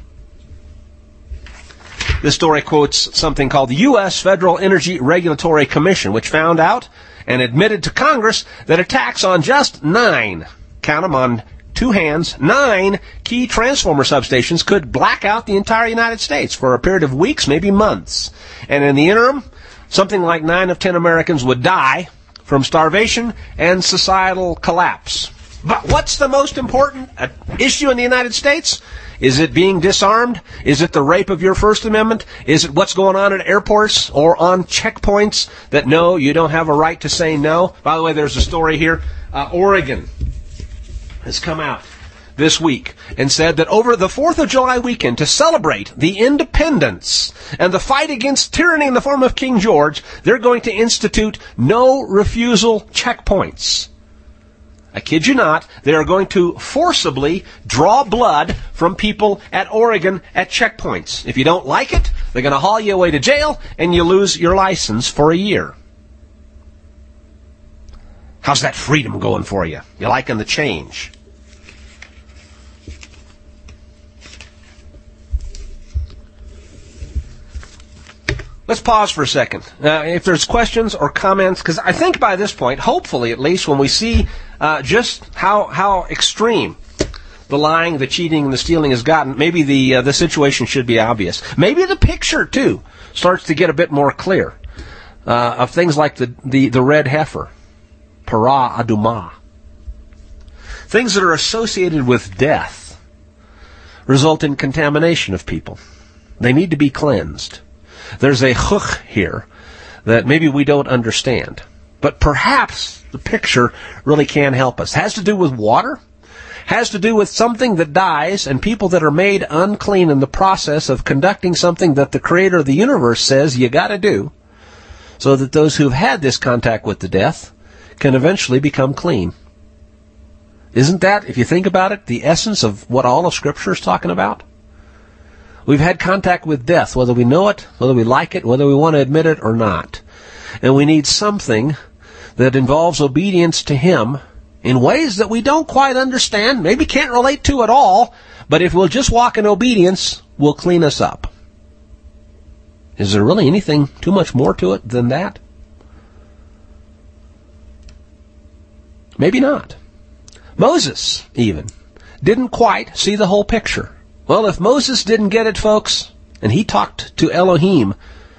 This story quotes something called the U.S. Federal Energy Regulatory Commission, which found out and admitted to Congress that attacks on just 9, count them on 2 hands, 9 key transformer substations could black out the entire United States for a period of weeks, maybe months. And in the interim, something like 9 of 10 Americans would die from starvation and societal collapse. But what's the most important issue in the United States? Is it being disarmed? Is it the rape of your First Amendment? Is it what's going on at airports or on checkpoints that no, you don't have a right to say no? By the way, there's a story here. Oregon has come out this week and said that over the 4th of July weekend, to celebrate the independence and the fight against tyranny in the form of King George, they're going to institute no refusal checkpoints. I kid you not, they are going to forcibly draw blood from people at Oregon at checkpoints. If you don't like it, they're going to haul you away to jail and you lose your license for a year. How's that freedom going for you? You liking the change? Let's pause for a second. If there's questions or comments, because I think by this point, hopefully at least, when we see just how extreme the lying, the cheating, and the stealing has gotten, maybe the situation should be obvious. Maybe the picture, too. starts to get a bit more clear, of things like the red heifer, para aduma. Things that are associated with death result in contamination of people. They need to be cleansed. There's a hook here that maybe we don't understand. But perhaps the picture really can help us. Has to do with water. Has to do with something that dies and people that are made unclean in the process of conducting something that the Creator of the universe says you got to do, so that those who've had this contact with the death can eventually become clean. Isn't that, if you think about it, the essence of what all of Scripture is talking about? We've had contact with death, whether we know it, whether we like it, whether we want to admit it or not. And we need something that involves obedience to Him in ways that we don't quite understand, maybe can't relate to at all, but if we'll just walk in obedience, will clean us up. Is there really anything too much more to it than that? Maybe not. Moses, even, didn't quite see the whole picture. Well, if Moses didn't get it, folks, and he talked to Elohim,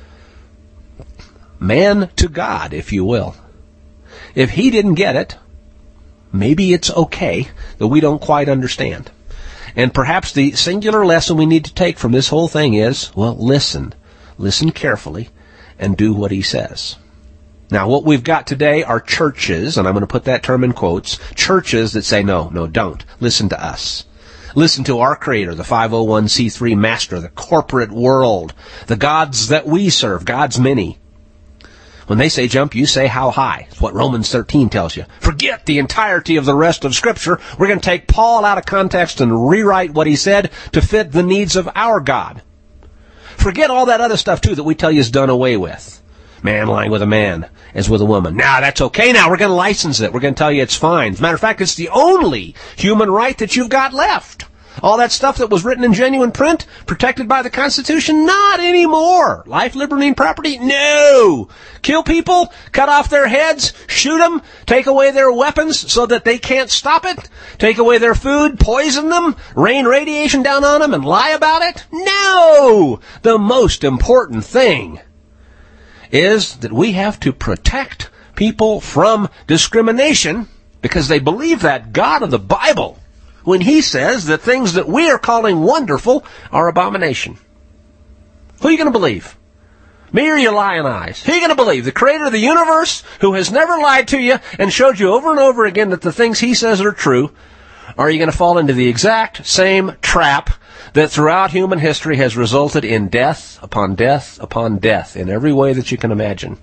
man to God, if you will, if he didn't get it, maybe it's okay that we don't quite understand. And perhaps the singular lesson we need to take from this whole thing is, well, listen carefully, and do what he says. Now, what we've got today are churches, and I'm going to put that term in quotes, churches that say, no, don't. Listen to us. Listen to our Creator, the 501c3 master, the corporate world, the gods that we serve, gods many. When they say jump, you say how high. It's what Romans 13 tells you. Forget the entirety of the rest of Scripture. We're going to take Paul out of context and rewrite what he said to fit the needs of our God. Forget all that other stuff, too, that we tell you is done away with. Man lying with a man as with a woman. Now, that's okay now. We're going to license it. We're going to tell you it's fine. As a matter of fact, it's the only human right that you've got left. All that stuff that was written in genuine print, protected by the Constitution, not anymore. Life, liberty, and property? No. Kill people, cut off their heads, shoot them, take away their weapons so that they can't stop it, take away their food, poison them, rain radiation down on them, and lie about it? No. The most important thing is that we have to protect people from discrimination because they believe that God of the Bible when he says that things that we are calling wonderful are abomination. Who are you going to believe? Me or your lying eyes? Who are you going to believe? The Creator of the universe, who has never lied to you and showed you over and over again that the things he says are true? Or are you going to fall into the exact same trap that throughout human history has resulted in death upon death upon death in every way that you can imagine?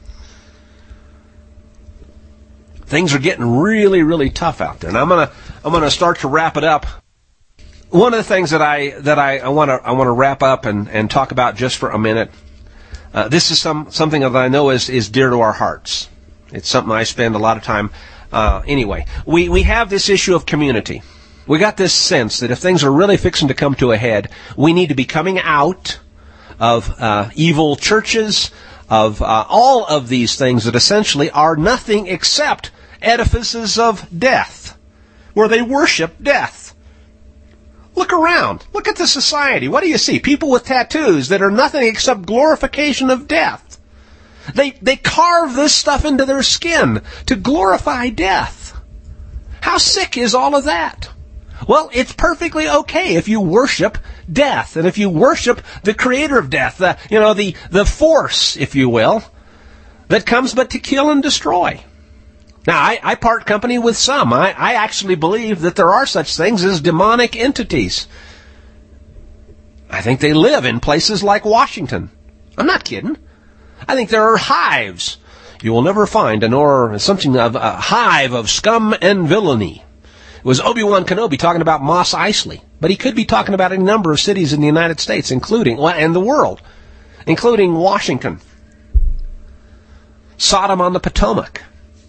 Things are getting really, really tough out there, and I'm gonna start to wrap it up. One of the things that I want to wrap up and talk about just for a minute. This is something that I know is dear to our hearts. It's something I spend a lot of time. Anyway, we have this issue of community. We got this sense that if things are really fixing to come to a head, we need to be coming out of evil churches, of all of these things that essentially are nothing except edifices of death, where they worship death. Look around. Look at the society. What do you see? People with tattoos that are nothing except glorification of death. They carve this stuff into their skin to glorify death. How sick is all of that? Well, it's perfectly okay if you worship death, and if you worship the Creator of death, the force, if you will, that comes but to kill and destroy. Now, I part company with some. I actually believe that there are such things as demonic entities. I think they live in places like Washington. I'm not kidding. I think there are hives. You will never find something of a hive of scum and villainy. It was Obi-Wan Kenobi talking about Mos Eisley, but he could be talking about a number of cities in the United States, and the world, including Washington, Sodom on the Potomac.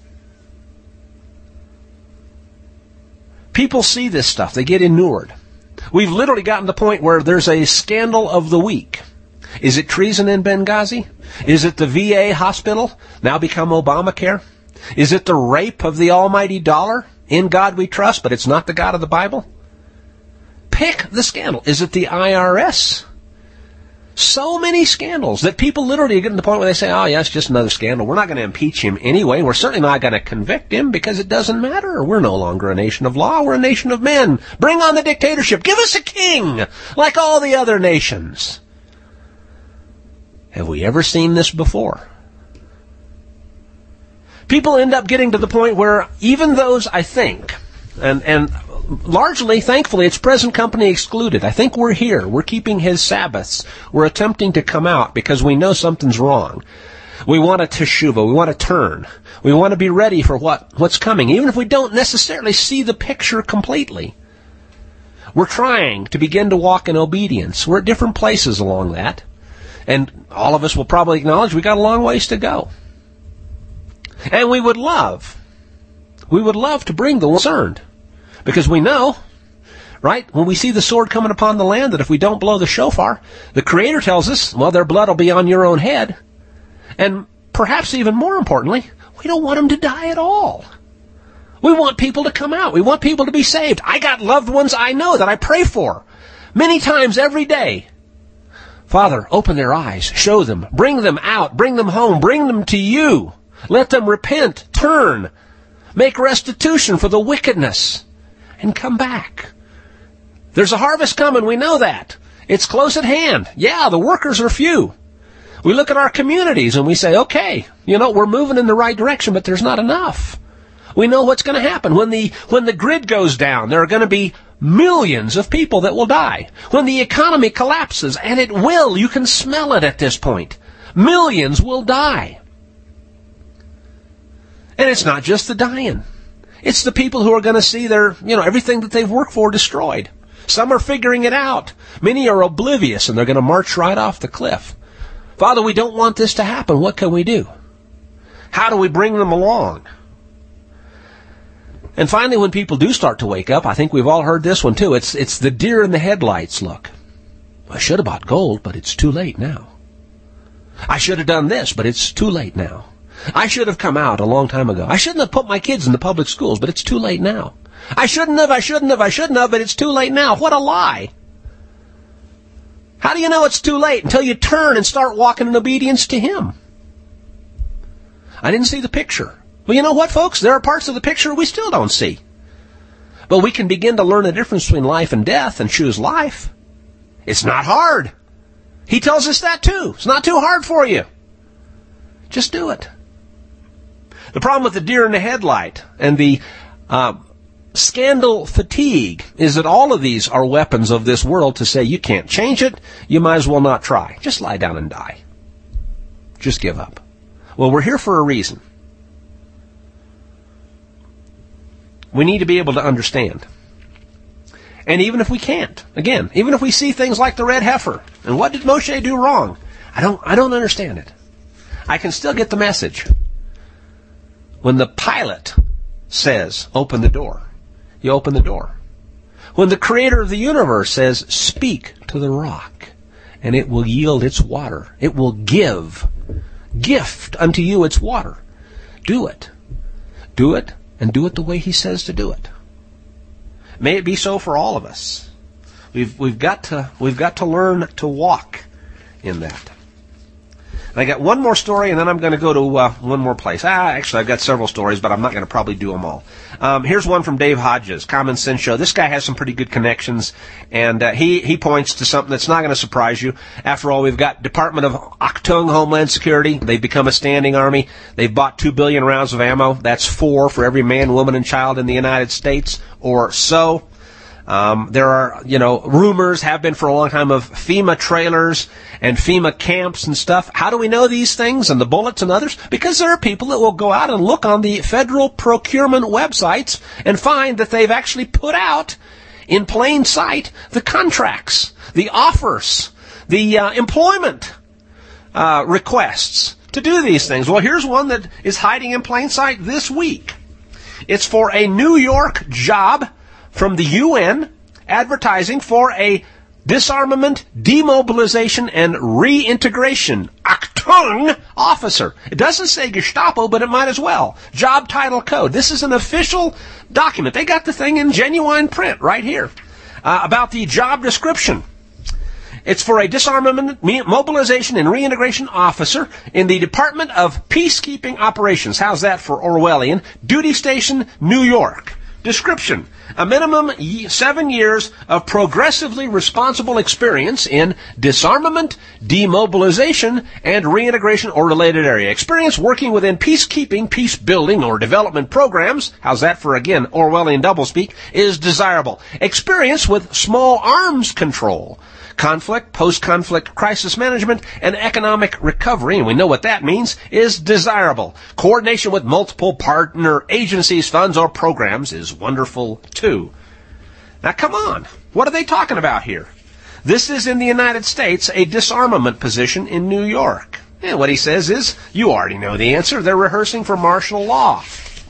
People see this stuff. They get inured. We've literally gotten to the point where there's a scandal of the week. Is it treason in Benghazi? Is it the VA hospital, now become Obamacare? Is it the rape of the almighty dollar? In God we trust, but it's not the God of the Bible? Pick the scandal. Is it the IRS So many scandals that people literally get to the point where they say, oh, yeah, it's just another scandal. We're not going to impeach him anyway. We're certainly not going to convict him because it doesn't matter. We're no longer a nation of law. We're a nation of men. Bring on the dictatorship. Give us a king like all the other nations. Have we ever seen this before? People end up getting to the point where even those, I think, and largely, thankfully, it's present company excluded. I think we're here. We're keeping his Sabbaths. We're attempting to come out because we know something's wrong. We want a teshuvah. We want to turn. We want to be ready for what's coming, even if we don't necessarily see the picture completely. We're trying to begin to walk in obedience. We're at different places along that. And all of us will probably acknowledge we got a long ways to go. And we would love to bring the concerned. Because we know, right, when we see the sword coming upon the land, that if we don't blow the shofar, the Creator tells us, well, their blood will be on your own head. And perhaps even more importantly, we don't want them to die at all. We want people to come out. We want people to be saved. I got loved ones I know that I pray for many times every day. Father, open their eyes, show them, bring them out, bring them home, bring them to you. Let them repent, turn, make restitution for the wickedness, and come back. There's a harvest coming, we know that. It's close at hand. Yeah, the workers are few. We look at our communities and we say, okay, we're moving in the right direction, but there's not enough. We know what's going to happen. When the grid goes down, there are going to be millions of people that will die. When the economy collapses, and it will, you can smell it at this point, millions will die. And it's not just the dying. It's the people who are going to see their, everything that they've worked for destroyed. Some are figuring it out. Many are oblivious, and they're going to march right off the cliff. Father, we don't want this to happen. What can we do? How do we bring them along? And finally, when people do start to wake up, I think we've all heard this one too. It's the deer in the headlights look. I should have bought gold, but it's too late now. I should have done this, but it's too late now. I should have come out a long time ago. I shouldn't have put my kids in the public schools, but it's too late now. I shouldn't have, but it's too late now. What a lie. How do you know it's too late? Until you turn and start walking in obedience to Him. I didn't see the picture. Well, you know what, folks? There are parts of the picture we still don't see. But we can begin to learn the difference between life and death and choose life. It's not hard. He tells us that too. It's not too hard for you. Just do it. The problem with the deer in the headlight and the scandal fatigue is that all of these are weapons of this world to say you can't change it, you might as well not try. Just lie down and die. Just give up. Well, we're here for a reason. We need to be able to understand. And even if we can't, again, even if we see things like the red heifer, and what did Moshe do wrong? I don't understand it. I can still get the message. When the pilot says, open the door, you open the door. When the Creator of the universe says, speak to the rock, and it will yield its water. It will gift unto you its water. Do it. Do it, and do it the way He says to do it. May it be so for all of us. We've got to learn to walk in that. And I got one more story, and then I'm going to go to one more place. Actually, I've got several stories, but I'm not going to probably do them all. Here's one from Dave Hodges, Common Sense Show. This guy has some pretty good connections, and he points to something that's not going to surprise you. After all, we've got Department of Actung Homeland Security. They've become a standing army. They've bought 2 billion rounds of ammo. That's 4 for every man, woman, and child in the United States, or so. There are, rumors have been for a long time of FEMA trailers and FEMA camps and stuff. How do we know these things and the bullets and others? Because there are people that will go out and look on the federal procurement websites and find that they've actually put out in plain sight the contracts, the offers, the employment requests to do these things. Well, here's one that is hiding in plain sight this week. It's for a New York job from the UN, advertising for a disarmament, demobilization, and reintegration Actung officer. It doesn't say Gestapo, but it might as well. Job title code. This is an official document. They got the thing in genuine print right here about the job description. It's for a disarmament, mobilization, and reintegration officer in the Department of Peacekeeping Operations. How's that for Orwellian? Duty Station, New York. Description: a minimum 7 years of progressively responsible experience in disarmament, demobilization, and reintegration or related area. Experience working within peacekeeping, peace building, or development programs, how's that for, again, Orwellian doublespeak, is desirable. Experience with small arms control, conflict, post-conflict crisis management, and economic recovery, and we know what that means, is desirable. Coordination with multiple partner agencies, funds, or programs is wonderful, too. Now, come on. What are they talking about here? This is, in the United States, a disarmament position in New York. And what he says is, you already know the answer. They're rehearsing for martial law.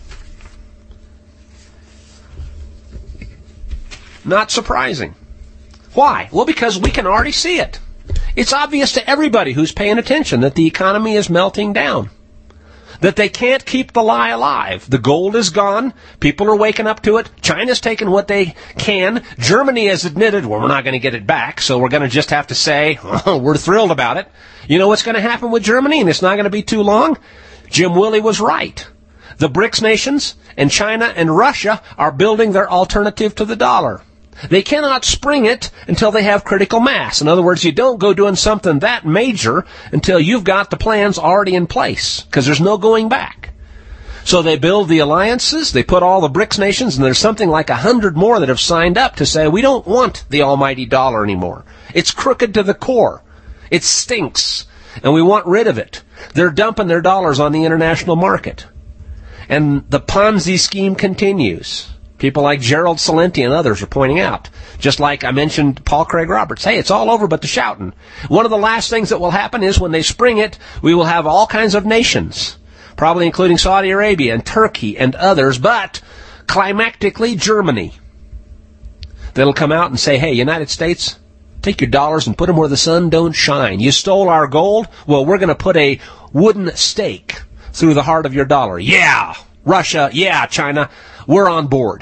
Not surprising. Why? Well, because we can already see it. It's obvious to everybody who's paying attention that the economy is melting down. That they can't keep the lie alive. The gold is gone. People are waking up to it. China's taken what they can. Germany has admitted, well, we're not going to get it back, so we're going to just have to say, well, we're thrilled about it. You know what's going to happen with Germany, and it's not going to be too long? Jim Willey was right. The BRICS nations and China and Russia are building their alternative to the dollar. They cannot spring it until they have critical mass. In other words, you don't go doing something that major until you've got the plans already in place, because there's no going back. So they build the alliances, they put all the BRICS nations, and there's something like 100 more that have signed up to say, we don't want the almighty dollar anymore. It's crooked to the core. It stinks, and we want rid of it. They're dumping their dollars on the international market. And the Ponzi scheme continues. People like Gerald Celente and others are pointing out. Just like I mentioned Paul Craig Roberts. Hey, it's all over but the shouting. One of the last things that will happen is when they spring it, we will have all kinds of nations, probably including Saudi Arabia and Turkey and others, but climactically Germany. That'll come out and say, hey, United States, take your dollars and put them where the sun don't shine. You stole our gold? Well, we're going to put a wooden stake through the heart of your dollar. Yeah, Russia, yeah, China, we're on board.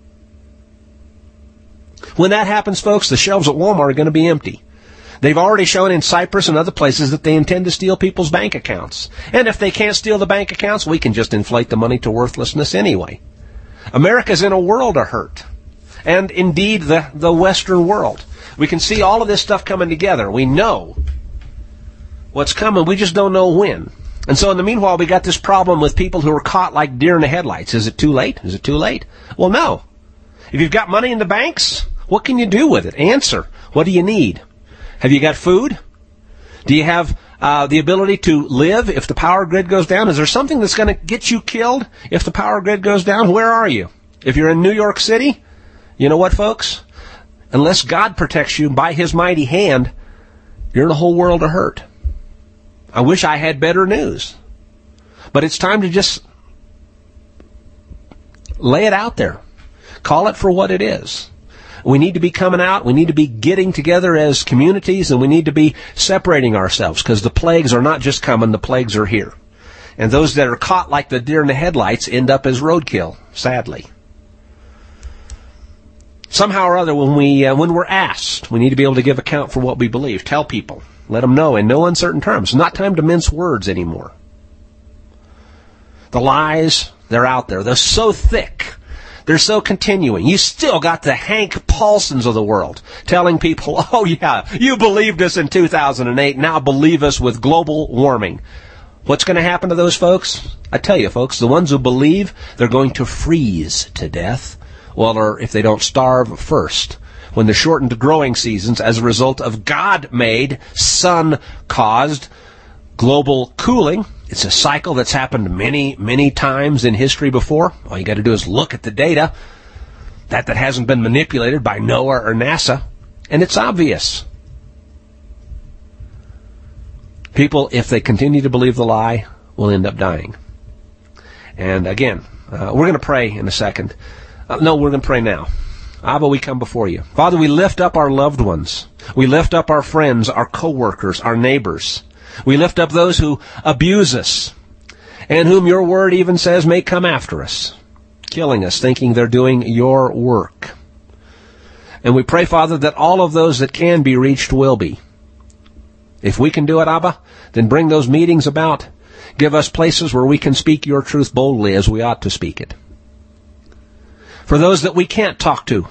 When that happens, folks, the shelves at Walmart are going to be empty. They've already shown in Cyprus and other places that they intend to steal people's bank accounts. And if they can't steal the bank accounts, we can just inflate the money to worthlessness anyway. America's in a world of hurt. And indeed, the Western world. We can see all of this stuff coming together. We know what's coming. We just don't know when. And so in the meanwhile, we got this problem with people who are caught like deer in the headlights. Is it too late? Is it too late? Well, no. If you've got money in the banks, what can you do with it? Answer. What do you need? Have you got food? Do you have the ability to live if the power grid goes down? Is there something that's going to get you killed if the power grid goes down? Where are you? If you're in New York City, you know what, folks? Unless God protects you by His mighty hand, you're in a whole world of hurt. I wish I had better news. But it's time to just lay it out there. Call it for what it is. We need to be coming out. We need to be getting together as communities, and we need to be separating ourselves, because the plagues are not just coming, the plagues are here. And those that are caught like the deer in the headlights end up as roadkill, sadly. Somehow or other, when we're asked, we need to be able to give account for what we believe. Tell people. Let them know in no uncertain terms. It's not time to mince words anymore. The lies, they're out there. They're so thick. They're so continuing. You still got the Hank Paulsons of the world telling people, oh yeah, you believed us in 2008, now believe us with global warming. What's going to happen to those folks? I tell you, folks, the ones who believe, they're going to freeze to death. Well, or if they don't starve first. When the shortened growing seasons as a result of God-made, sun-caused global cooling, it's a cycle that's happened many, many times in history before. All you got to do is look at the data. That hasn't been manipulated by NOAA or NASA. And it's obvious. People, if they continue to believe the lie, will end up dying. And again, we're going to pray in a second. No, we're going to pray now. Abba, we come before you. Father, we lift up our loved ones. We lift up our friends, our co-workers, our neighbors. We lift up those who abuse us and whom your word even says may come after us, killing us, thinking they're doing your work. And we pray, Father, that all of those that can be reached will be. If we can do it, Abba, then bring those meetings about. Give us places where we can speak your truth boldly as we ought to speak it. For those that we can't talk to,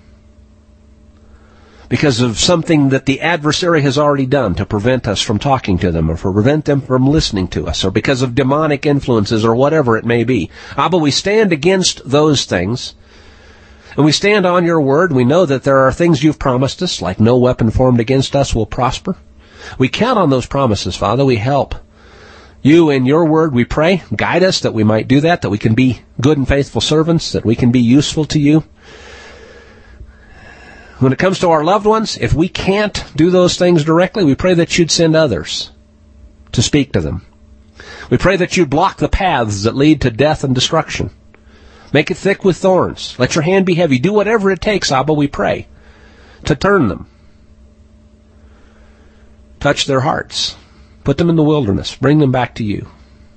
because of something that the adversary has already done to prevent us from talking to them or to prevent them from listening to us, or because of demonic influences or whatever it may be. Abba, we stand against those things, and we stand on your word. We know that there are things you've promised us, like no weapon formed against us will prosper. We count on those promises, Father. We help you in your word, we pray. Guide us that we might do that we can be good and faithful servants, that we can be useful to you. When it comes to our loved ones, if we can't do those things directly, we pray that you'd send others to speak to them. We pray that you'd block the paths that lead to death and destruction. Make it thick with thorns. Let your hand be heavy. Do whatever it takes, Abba, we pray, to turn them. Touch their hearts. Put them in the wilderness. Bring them back to you.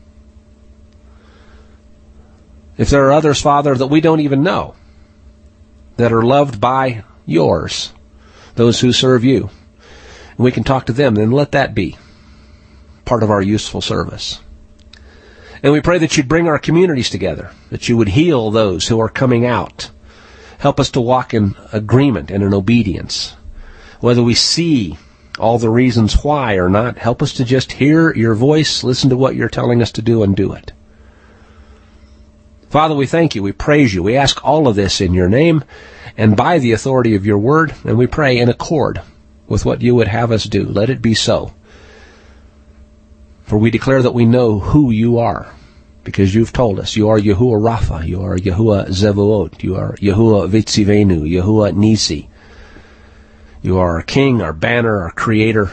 If there are others, Father, that we don't even know, that are loved by yours, those who serve you, and we can talk to them, then let that be part of our useful service. And we pray that you'd bring our communities together, that you would heal those who are coming out. Help us to walk in agreement and in obedience. Whether we see all the reasons why or not, help us to just hear your voice, listen to what you're telling us to do, and do it. Father, we thank you, we praise you, we ask all of this in your name and by the authority of your word, and we pray in accord with what you would have us do. Let it be so. For we declare that we know who you are, because you've told us. You are Yahuwah Rapha, you are Yahuwah Zevuot, you are Yahuwah Vitzivenu, Yahuwah Nisi. You are our King, our banner, our Creator,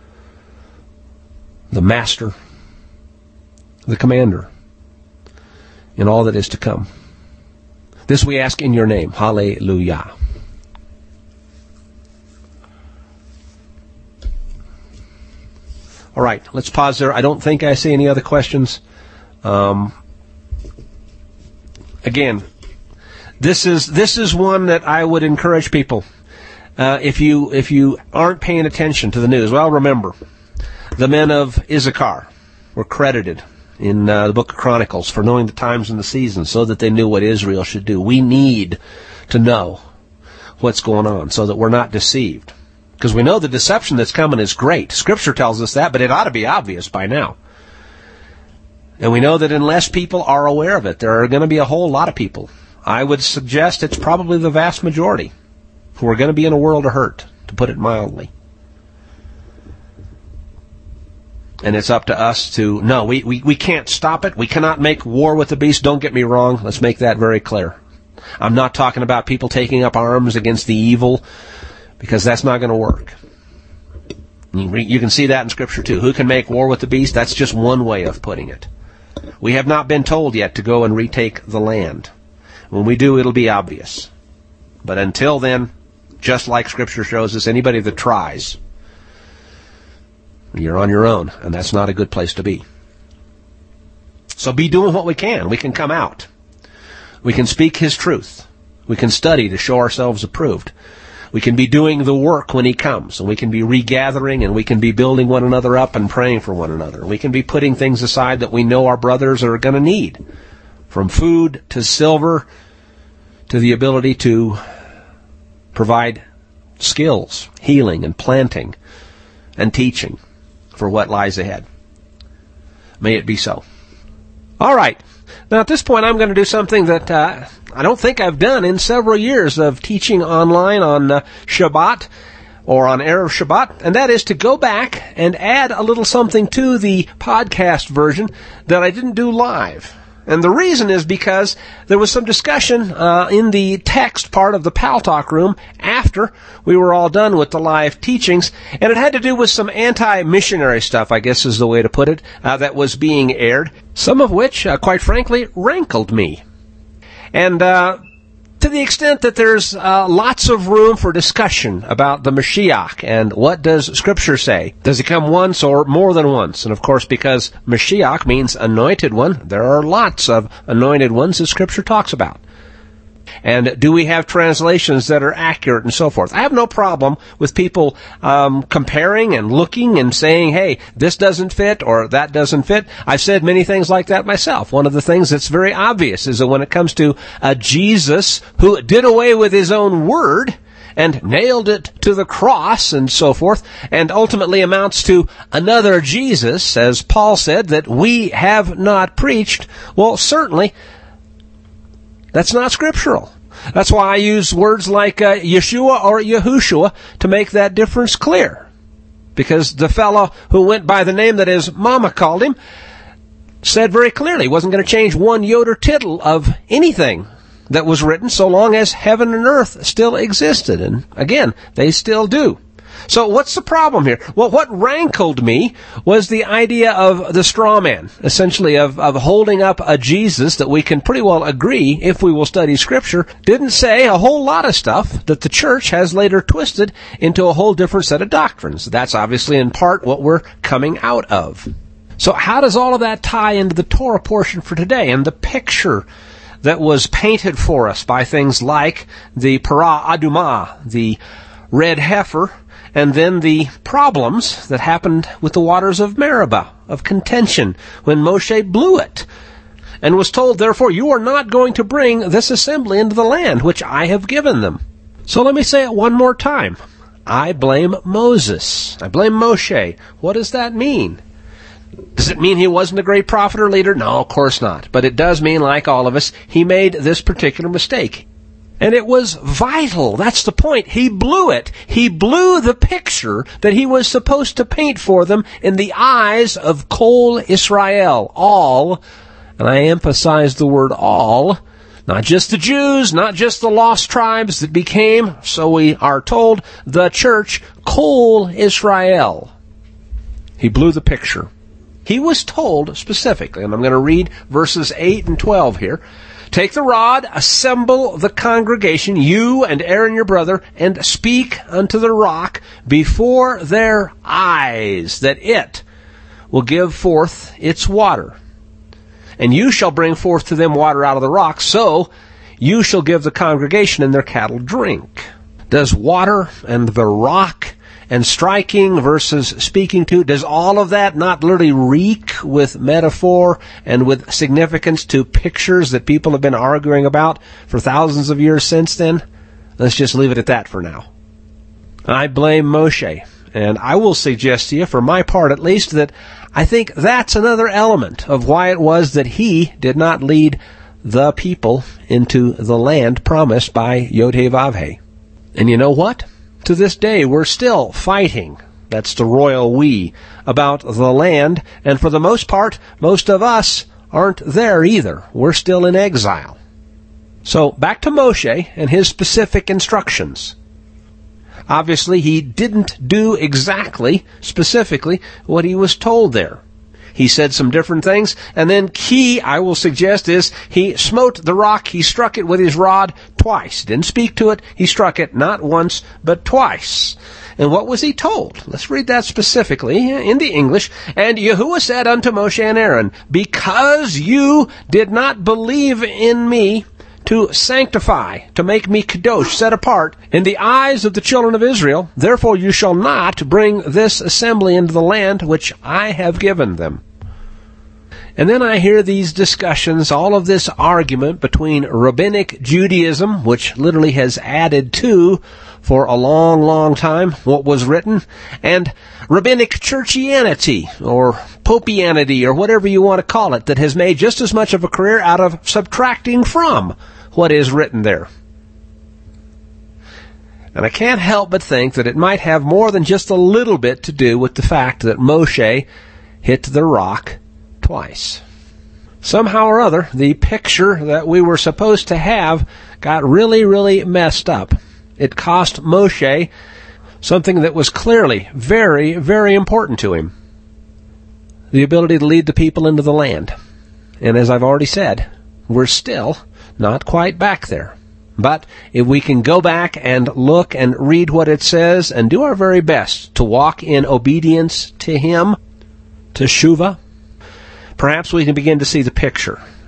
the Master, the Commander, in all that is to come. This we ask in your name. Hallelujah. All right, let's pause there. I don't think I see any other questions. Again, this is one that I would encourage people. If you aren't paying attention to the news, well, remember, the men of Issachar were credited in the book of Chronicles for knowing the times and the seasons so that they knew what Israel should do. We need to know what's going on so that we're not deceived. Because we know the deception that's coming is great. Scripture tells us that, but it ought to be obvious by now. And we know that unless people are aware of it, there are going to be a whole lot of people. I would suggest it's probably the vast majority who are going to be in a world of hurt, to put it mildly. And it's up to us to, no, we can't stop it. We cannot make war with the beast. Don't get me wrong. Let's make that very clear. I'm not talking about people taking up arms against the evil, because that's not going to work. You can see that in Scripture too. Who can make war with the beast? That's just one way of putting it. We have not been told yet to go and retake the land. When we do, it'll be obvious. But until then, just like Scripture shows us, anybody that tries, you're on your own, and that's not a good place to be. So be doing what we can. We can come out. We can speak His truth. We can study to show ourselves approved. We can be doing the work when He comes, and we can be regathering, and we can be building one another up and praying for one another. We can be putting things aside that we know our brothers are going to need, from food to silver to the ability to provide skills, healing and planting and teaching for what lies ahead. May it be so. All right. Now at this point I'm going to do something that I don't think I've done in several years of teaching online on Shabbat or on Erev Shabbat, and that is to go back and add a little something to the podcast version that I didn't do live. And the reason is because there was some discussion in the text part of the Pal Talk room after we were all done with the live teachings, and it had to do with some anti-missionary stuff, I guess is the way to put it, that was being aired, some of which, quite frankly, rankled me. And to the extent that there's lots of room for discussion about the Mashiach and what does Scripture say? Does he come once or more than once? And of course, because Mashiach means anointed one, there are lots of anointed ones that Scripture talks about. And do we have translations that are accurate and so forth? I have no problem with people comparing and looking and saying, hey, this doesn't fit or that doesn't fit. I've said many things like that myself. One of the things that's very obvious is that when it comes to a Jesus who did away with his own word and nailed it to the cross and so forth, and ultimately amounts to another Jesus, as Paul said, that we have not preached, well, certainly that's not scriptural. That's why I use words like Yeshua or Yahushua to make that difference clear. Because the fellow who went by the name that his mama called him said very clearly he wasn't going to change one jot or tittle of anything that was written so long as heaven and earth still existed. And again, they still do. So what's the problem here? Well, what rankled me was the idea of the straw man, essentially of holding up a Jesus that we can pretty well agree, if we will study Scripture, didn't say a whole lot of stuff that the church has later twisted into a whole different set of doctrines. That's obviously in part what we're coming out of. So how does all of that tie into the Torah portion for today and the picture that was painted for us by things like the Parah Adumah, the red heifer, and then the problems that happened with the waters of Meribah, of contention, when Moshe blew it, and was told, therefore, you are not going to bring this assembly into the land which I have given them. So let me say it one more time. I blame Moses. I blame Moshe. What does that mean? Does it mean he wasn't a great prophet or leader? No, of course not. But it does mean, like all of us, he made this particular mistake. And it was vital. That's the point. He blew it. He blew the picture that he was supposed to paint for them in the eyes of Kol Israel. All, and I emphasize the word all, not just the Jews, not just the lost tribes that became, so we are told, the church, Kol Israel. He blew the picture. He was told specifically, and I'm going to read verses 8 and 12 here, take the rod, assemble the congregation, you and Aaron your brother, and speak unto the rock before their eyes, that it will give forth its water. And you shall bring forth to them water out of the rock, so you shall give the congregation and their cattle drink. Does water and the rock and striking versus speaking to, does all of that not literally reek with metaphor and with significance to pictures that people have been arguing about for thousands of years since then? Let's just leave it at that for now. I blame Moshe, and I will suggest to you, for my part at least, that I think that's another element of why it was that he did not lead the people into the land promised by Yod-Heh-Vav-Heh. And you know what? To this day, we're still fighting, that's the royal we, about the land, and for the most part, most of us aren't there either. We're still in exile. So, back to Moshe and his specific instructions. Obviously, he didn't do exactly, specifically, what he was told there. He said some different things, and then key, I will suggest, is he smote the rock, he struck it with his rod twice. Didn't speak to it, he struck it not once, but twice. And what was he told? Let's read that specifically in the English. And Yahuwah said unto Moshe and Aaron, because you did not believe in me to sanctify, to make me kadosh, set apart, in the eyes of the children of Israel, therefore you shall not bring this assembly into the land which I have given them. And then I hear these discussions, all of this argument between rabbinic Judaism, which literally has added to, for a long, long time, what was written, and rabbinic churchianity, or popianity, or whatever you want to call it, that has made just as much of a career out of subtracting from what is written there. And I can't help but think that it might have more than just a little bit to do with the fact that Moshe hit the rock twice. Somehow or other, the picture that we were supposed to have got really, really messed up. It cost Moshe something that was clearly very, very important to him. The ability to lead the people into the land. And as I've already said, we're still not quite back there. But if we can go back and look and read what it says and do our very best to walk in obedience to Him, to Shuvah, perhaps we can begin to see the picture.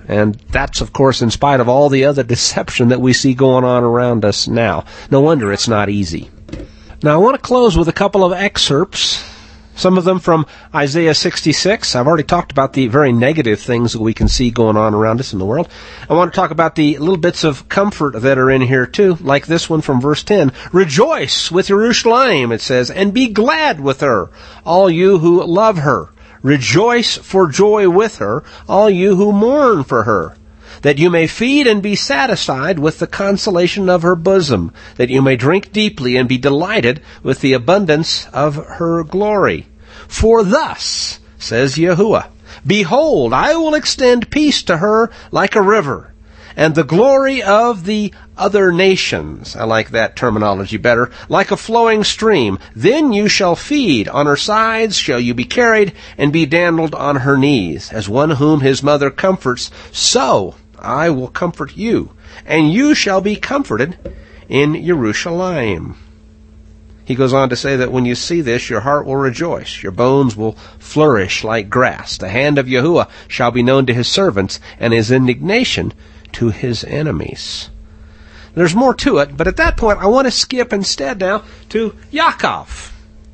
And that's, of course, in spite of all the other deception that we see going on around us now. No wonder it's not easy. Now, I want to close with a couple of excerpts, some of them from Isaiah 66. I've already talked about the very negative things that we can see going on around us in the world. I want to talk about the little bits of comfort that are in here, too, like this one from verse 10. Rejoice with Jerusalem, it says, and be glad with her, all you who love her. Rejoice for joy with her, all you who mourn for her, that you may feed and be satisfied with the consolation of her bosom, that you may drink deeply and be delighted with the abundance of her glory. For thus, says Yahuwah, behold, I will extend peace to her like a river, and the glory of the other nations, I like that terminology better, like a flowing stream. Then you shall feed, on her sides shall you be carried, and be dandled on her knees. As one whom his mother comforts, so I will comfort you, and you shall be comforted in Jerusalem. He goes on to say that when you see this, your heart will rejoice, your bones will flourish like grass. The hand of Yahuwah shall be known to his servants, and his indignation to his enemies. There's more to it, but at that point I want to skip instead now to Yaakov.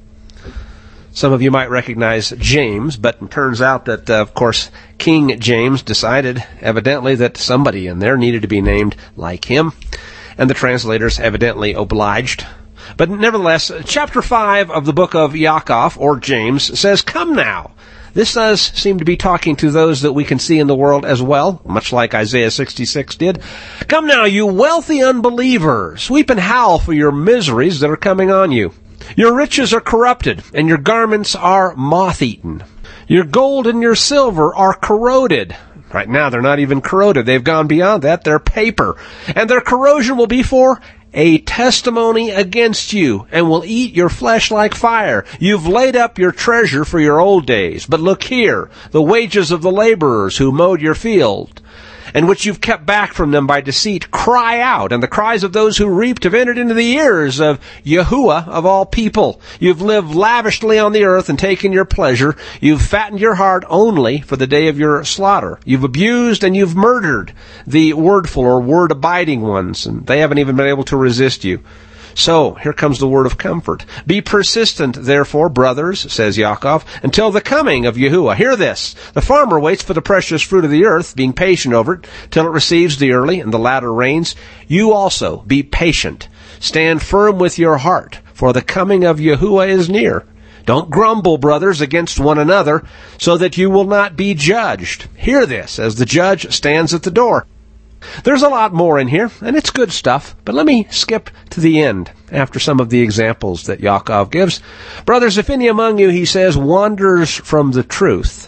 Some of you might recognize James, but it turns out that, of course, King James decided, evidently, that somebody in there needed to be named like him, and the translators evidently obliged. But nevertheless, chapter 5 of the book of Yaakov, or James, says, "Come now." This does seem to be talking to those that we can see in the world as well, much like Isaiah 66 did. "Come now, you wealthy unbelievers, weep and howl for your miseries that are coming on you. Your riches are corrupted, and your garments are moth-eaten. Your gold and your silver are corroded." Right now, they're not even corroded. They've gone beyond that. They're paper. "And their corrosion will be for a testimony against you, and will eat your flesh like fire. You've laid up your treasure for your old days. But look here, the wages of the laborers who mowed your field, and which you've kept back from them by deceit, cry out, and the cries of those who reaped have entered into the ears of Yahuwah of all people. You've lived lavishly on the earth and taken your pleasure. You've fattened your heart only for the day of your slaughter. You've abused and you've murdered the wordful or word-abiding ones, and they haven't even been able to resist you. So, here comes the word of comfort. Be persistent, therefore, brothers, says Yaakov, until the coming of Yahuwah. Hear this. The farmer waits for the precious fruit of the earth, being patient over it, till it receives the early and the latter rains. You also be patient. Stand firm with your heart, for the coming of Yahuwah is near. Don't grumble, brothers, against one another, so that you will not be judged. Hear this, as the judge stands at the door. There's a lot more in here, and it's good stuff, but let me skip to the end after some of the examples that Yaakov gives. Brothers, if any among you, he says, wanders from the truth,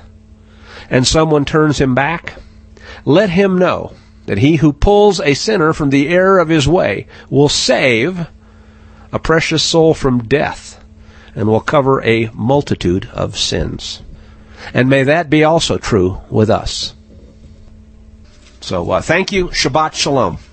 and someone turns him back, let him know that he who pulls a sinner from the error of his way will save a precious soul from death, and will cover a multitude of sins. And may that be also true with us. So thank you. Shabbat Shalom.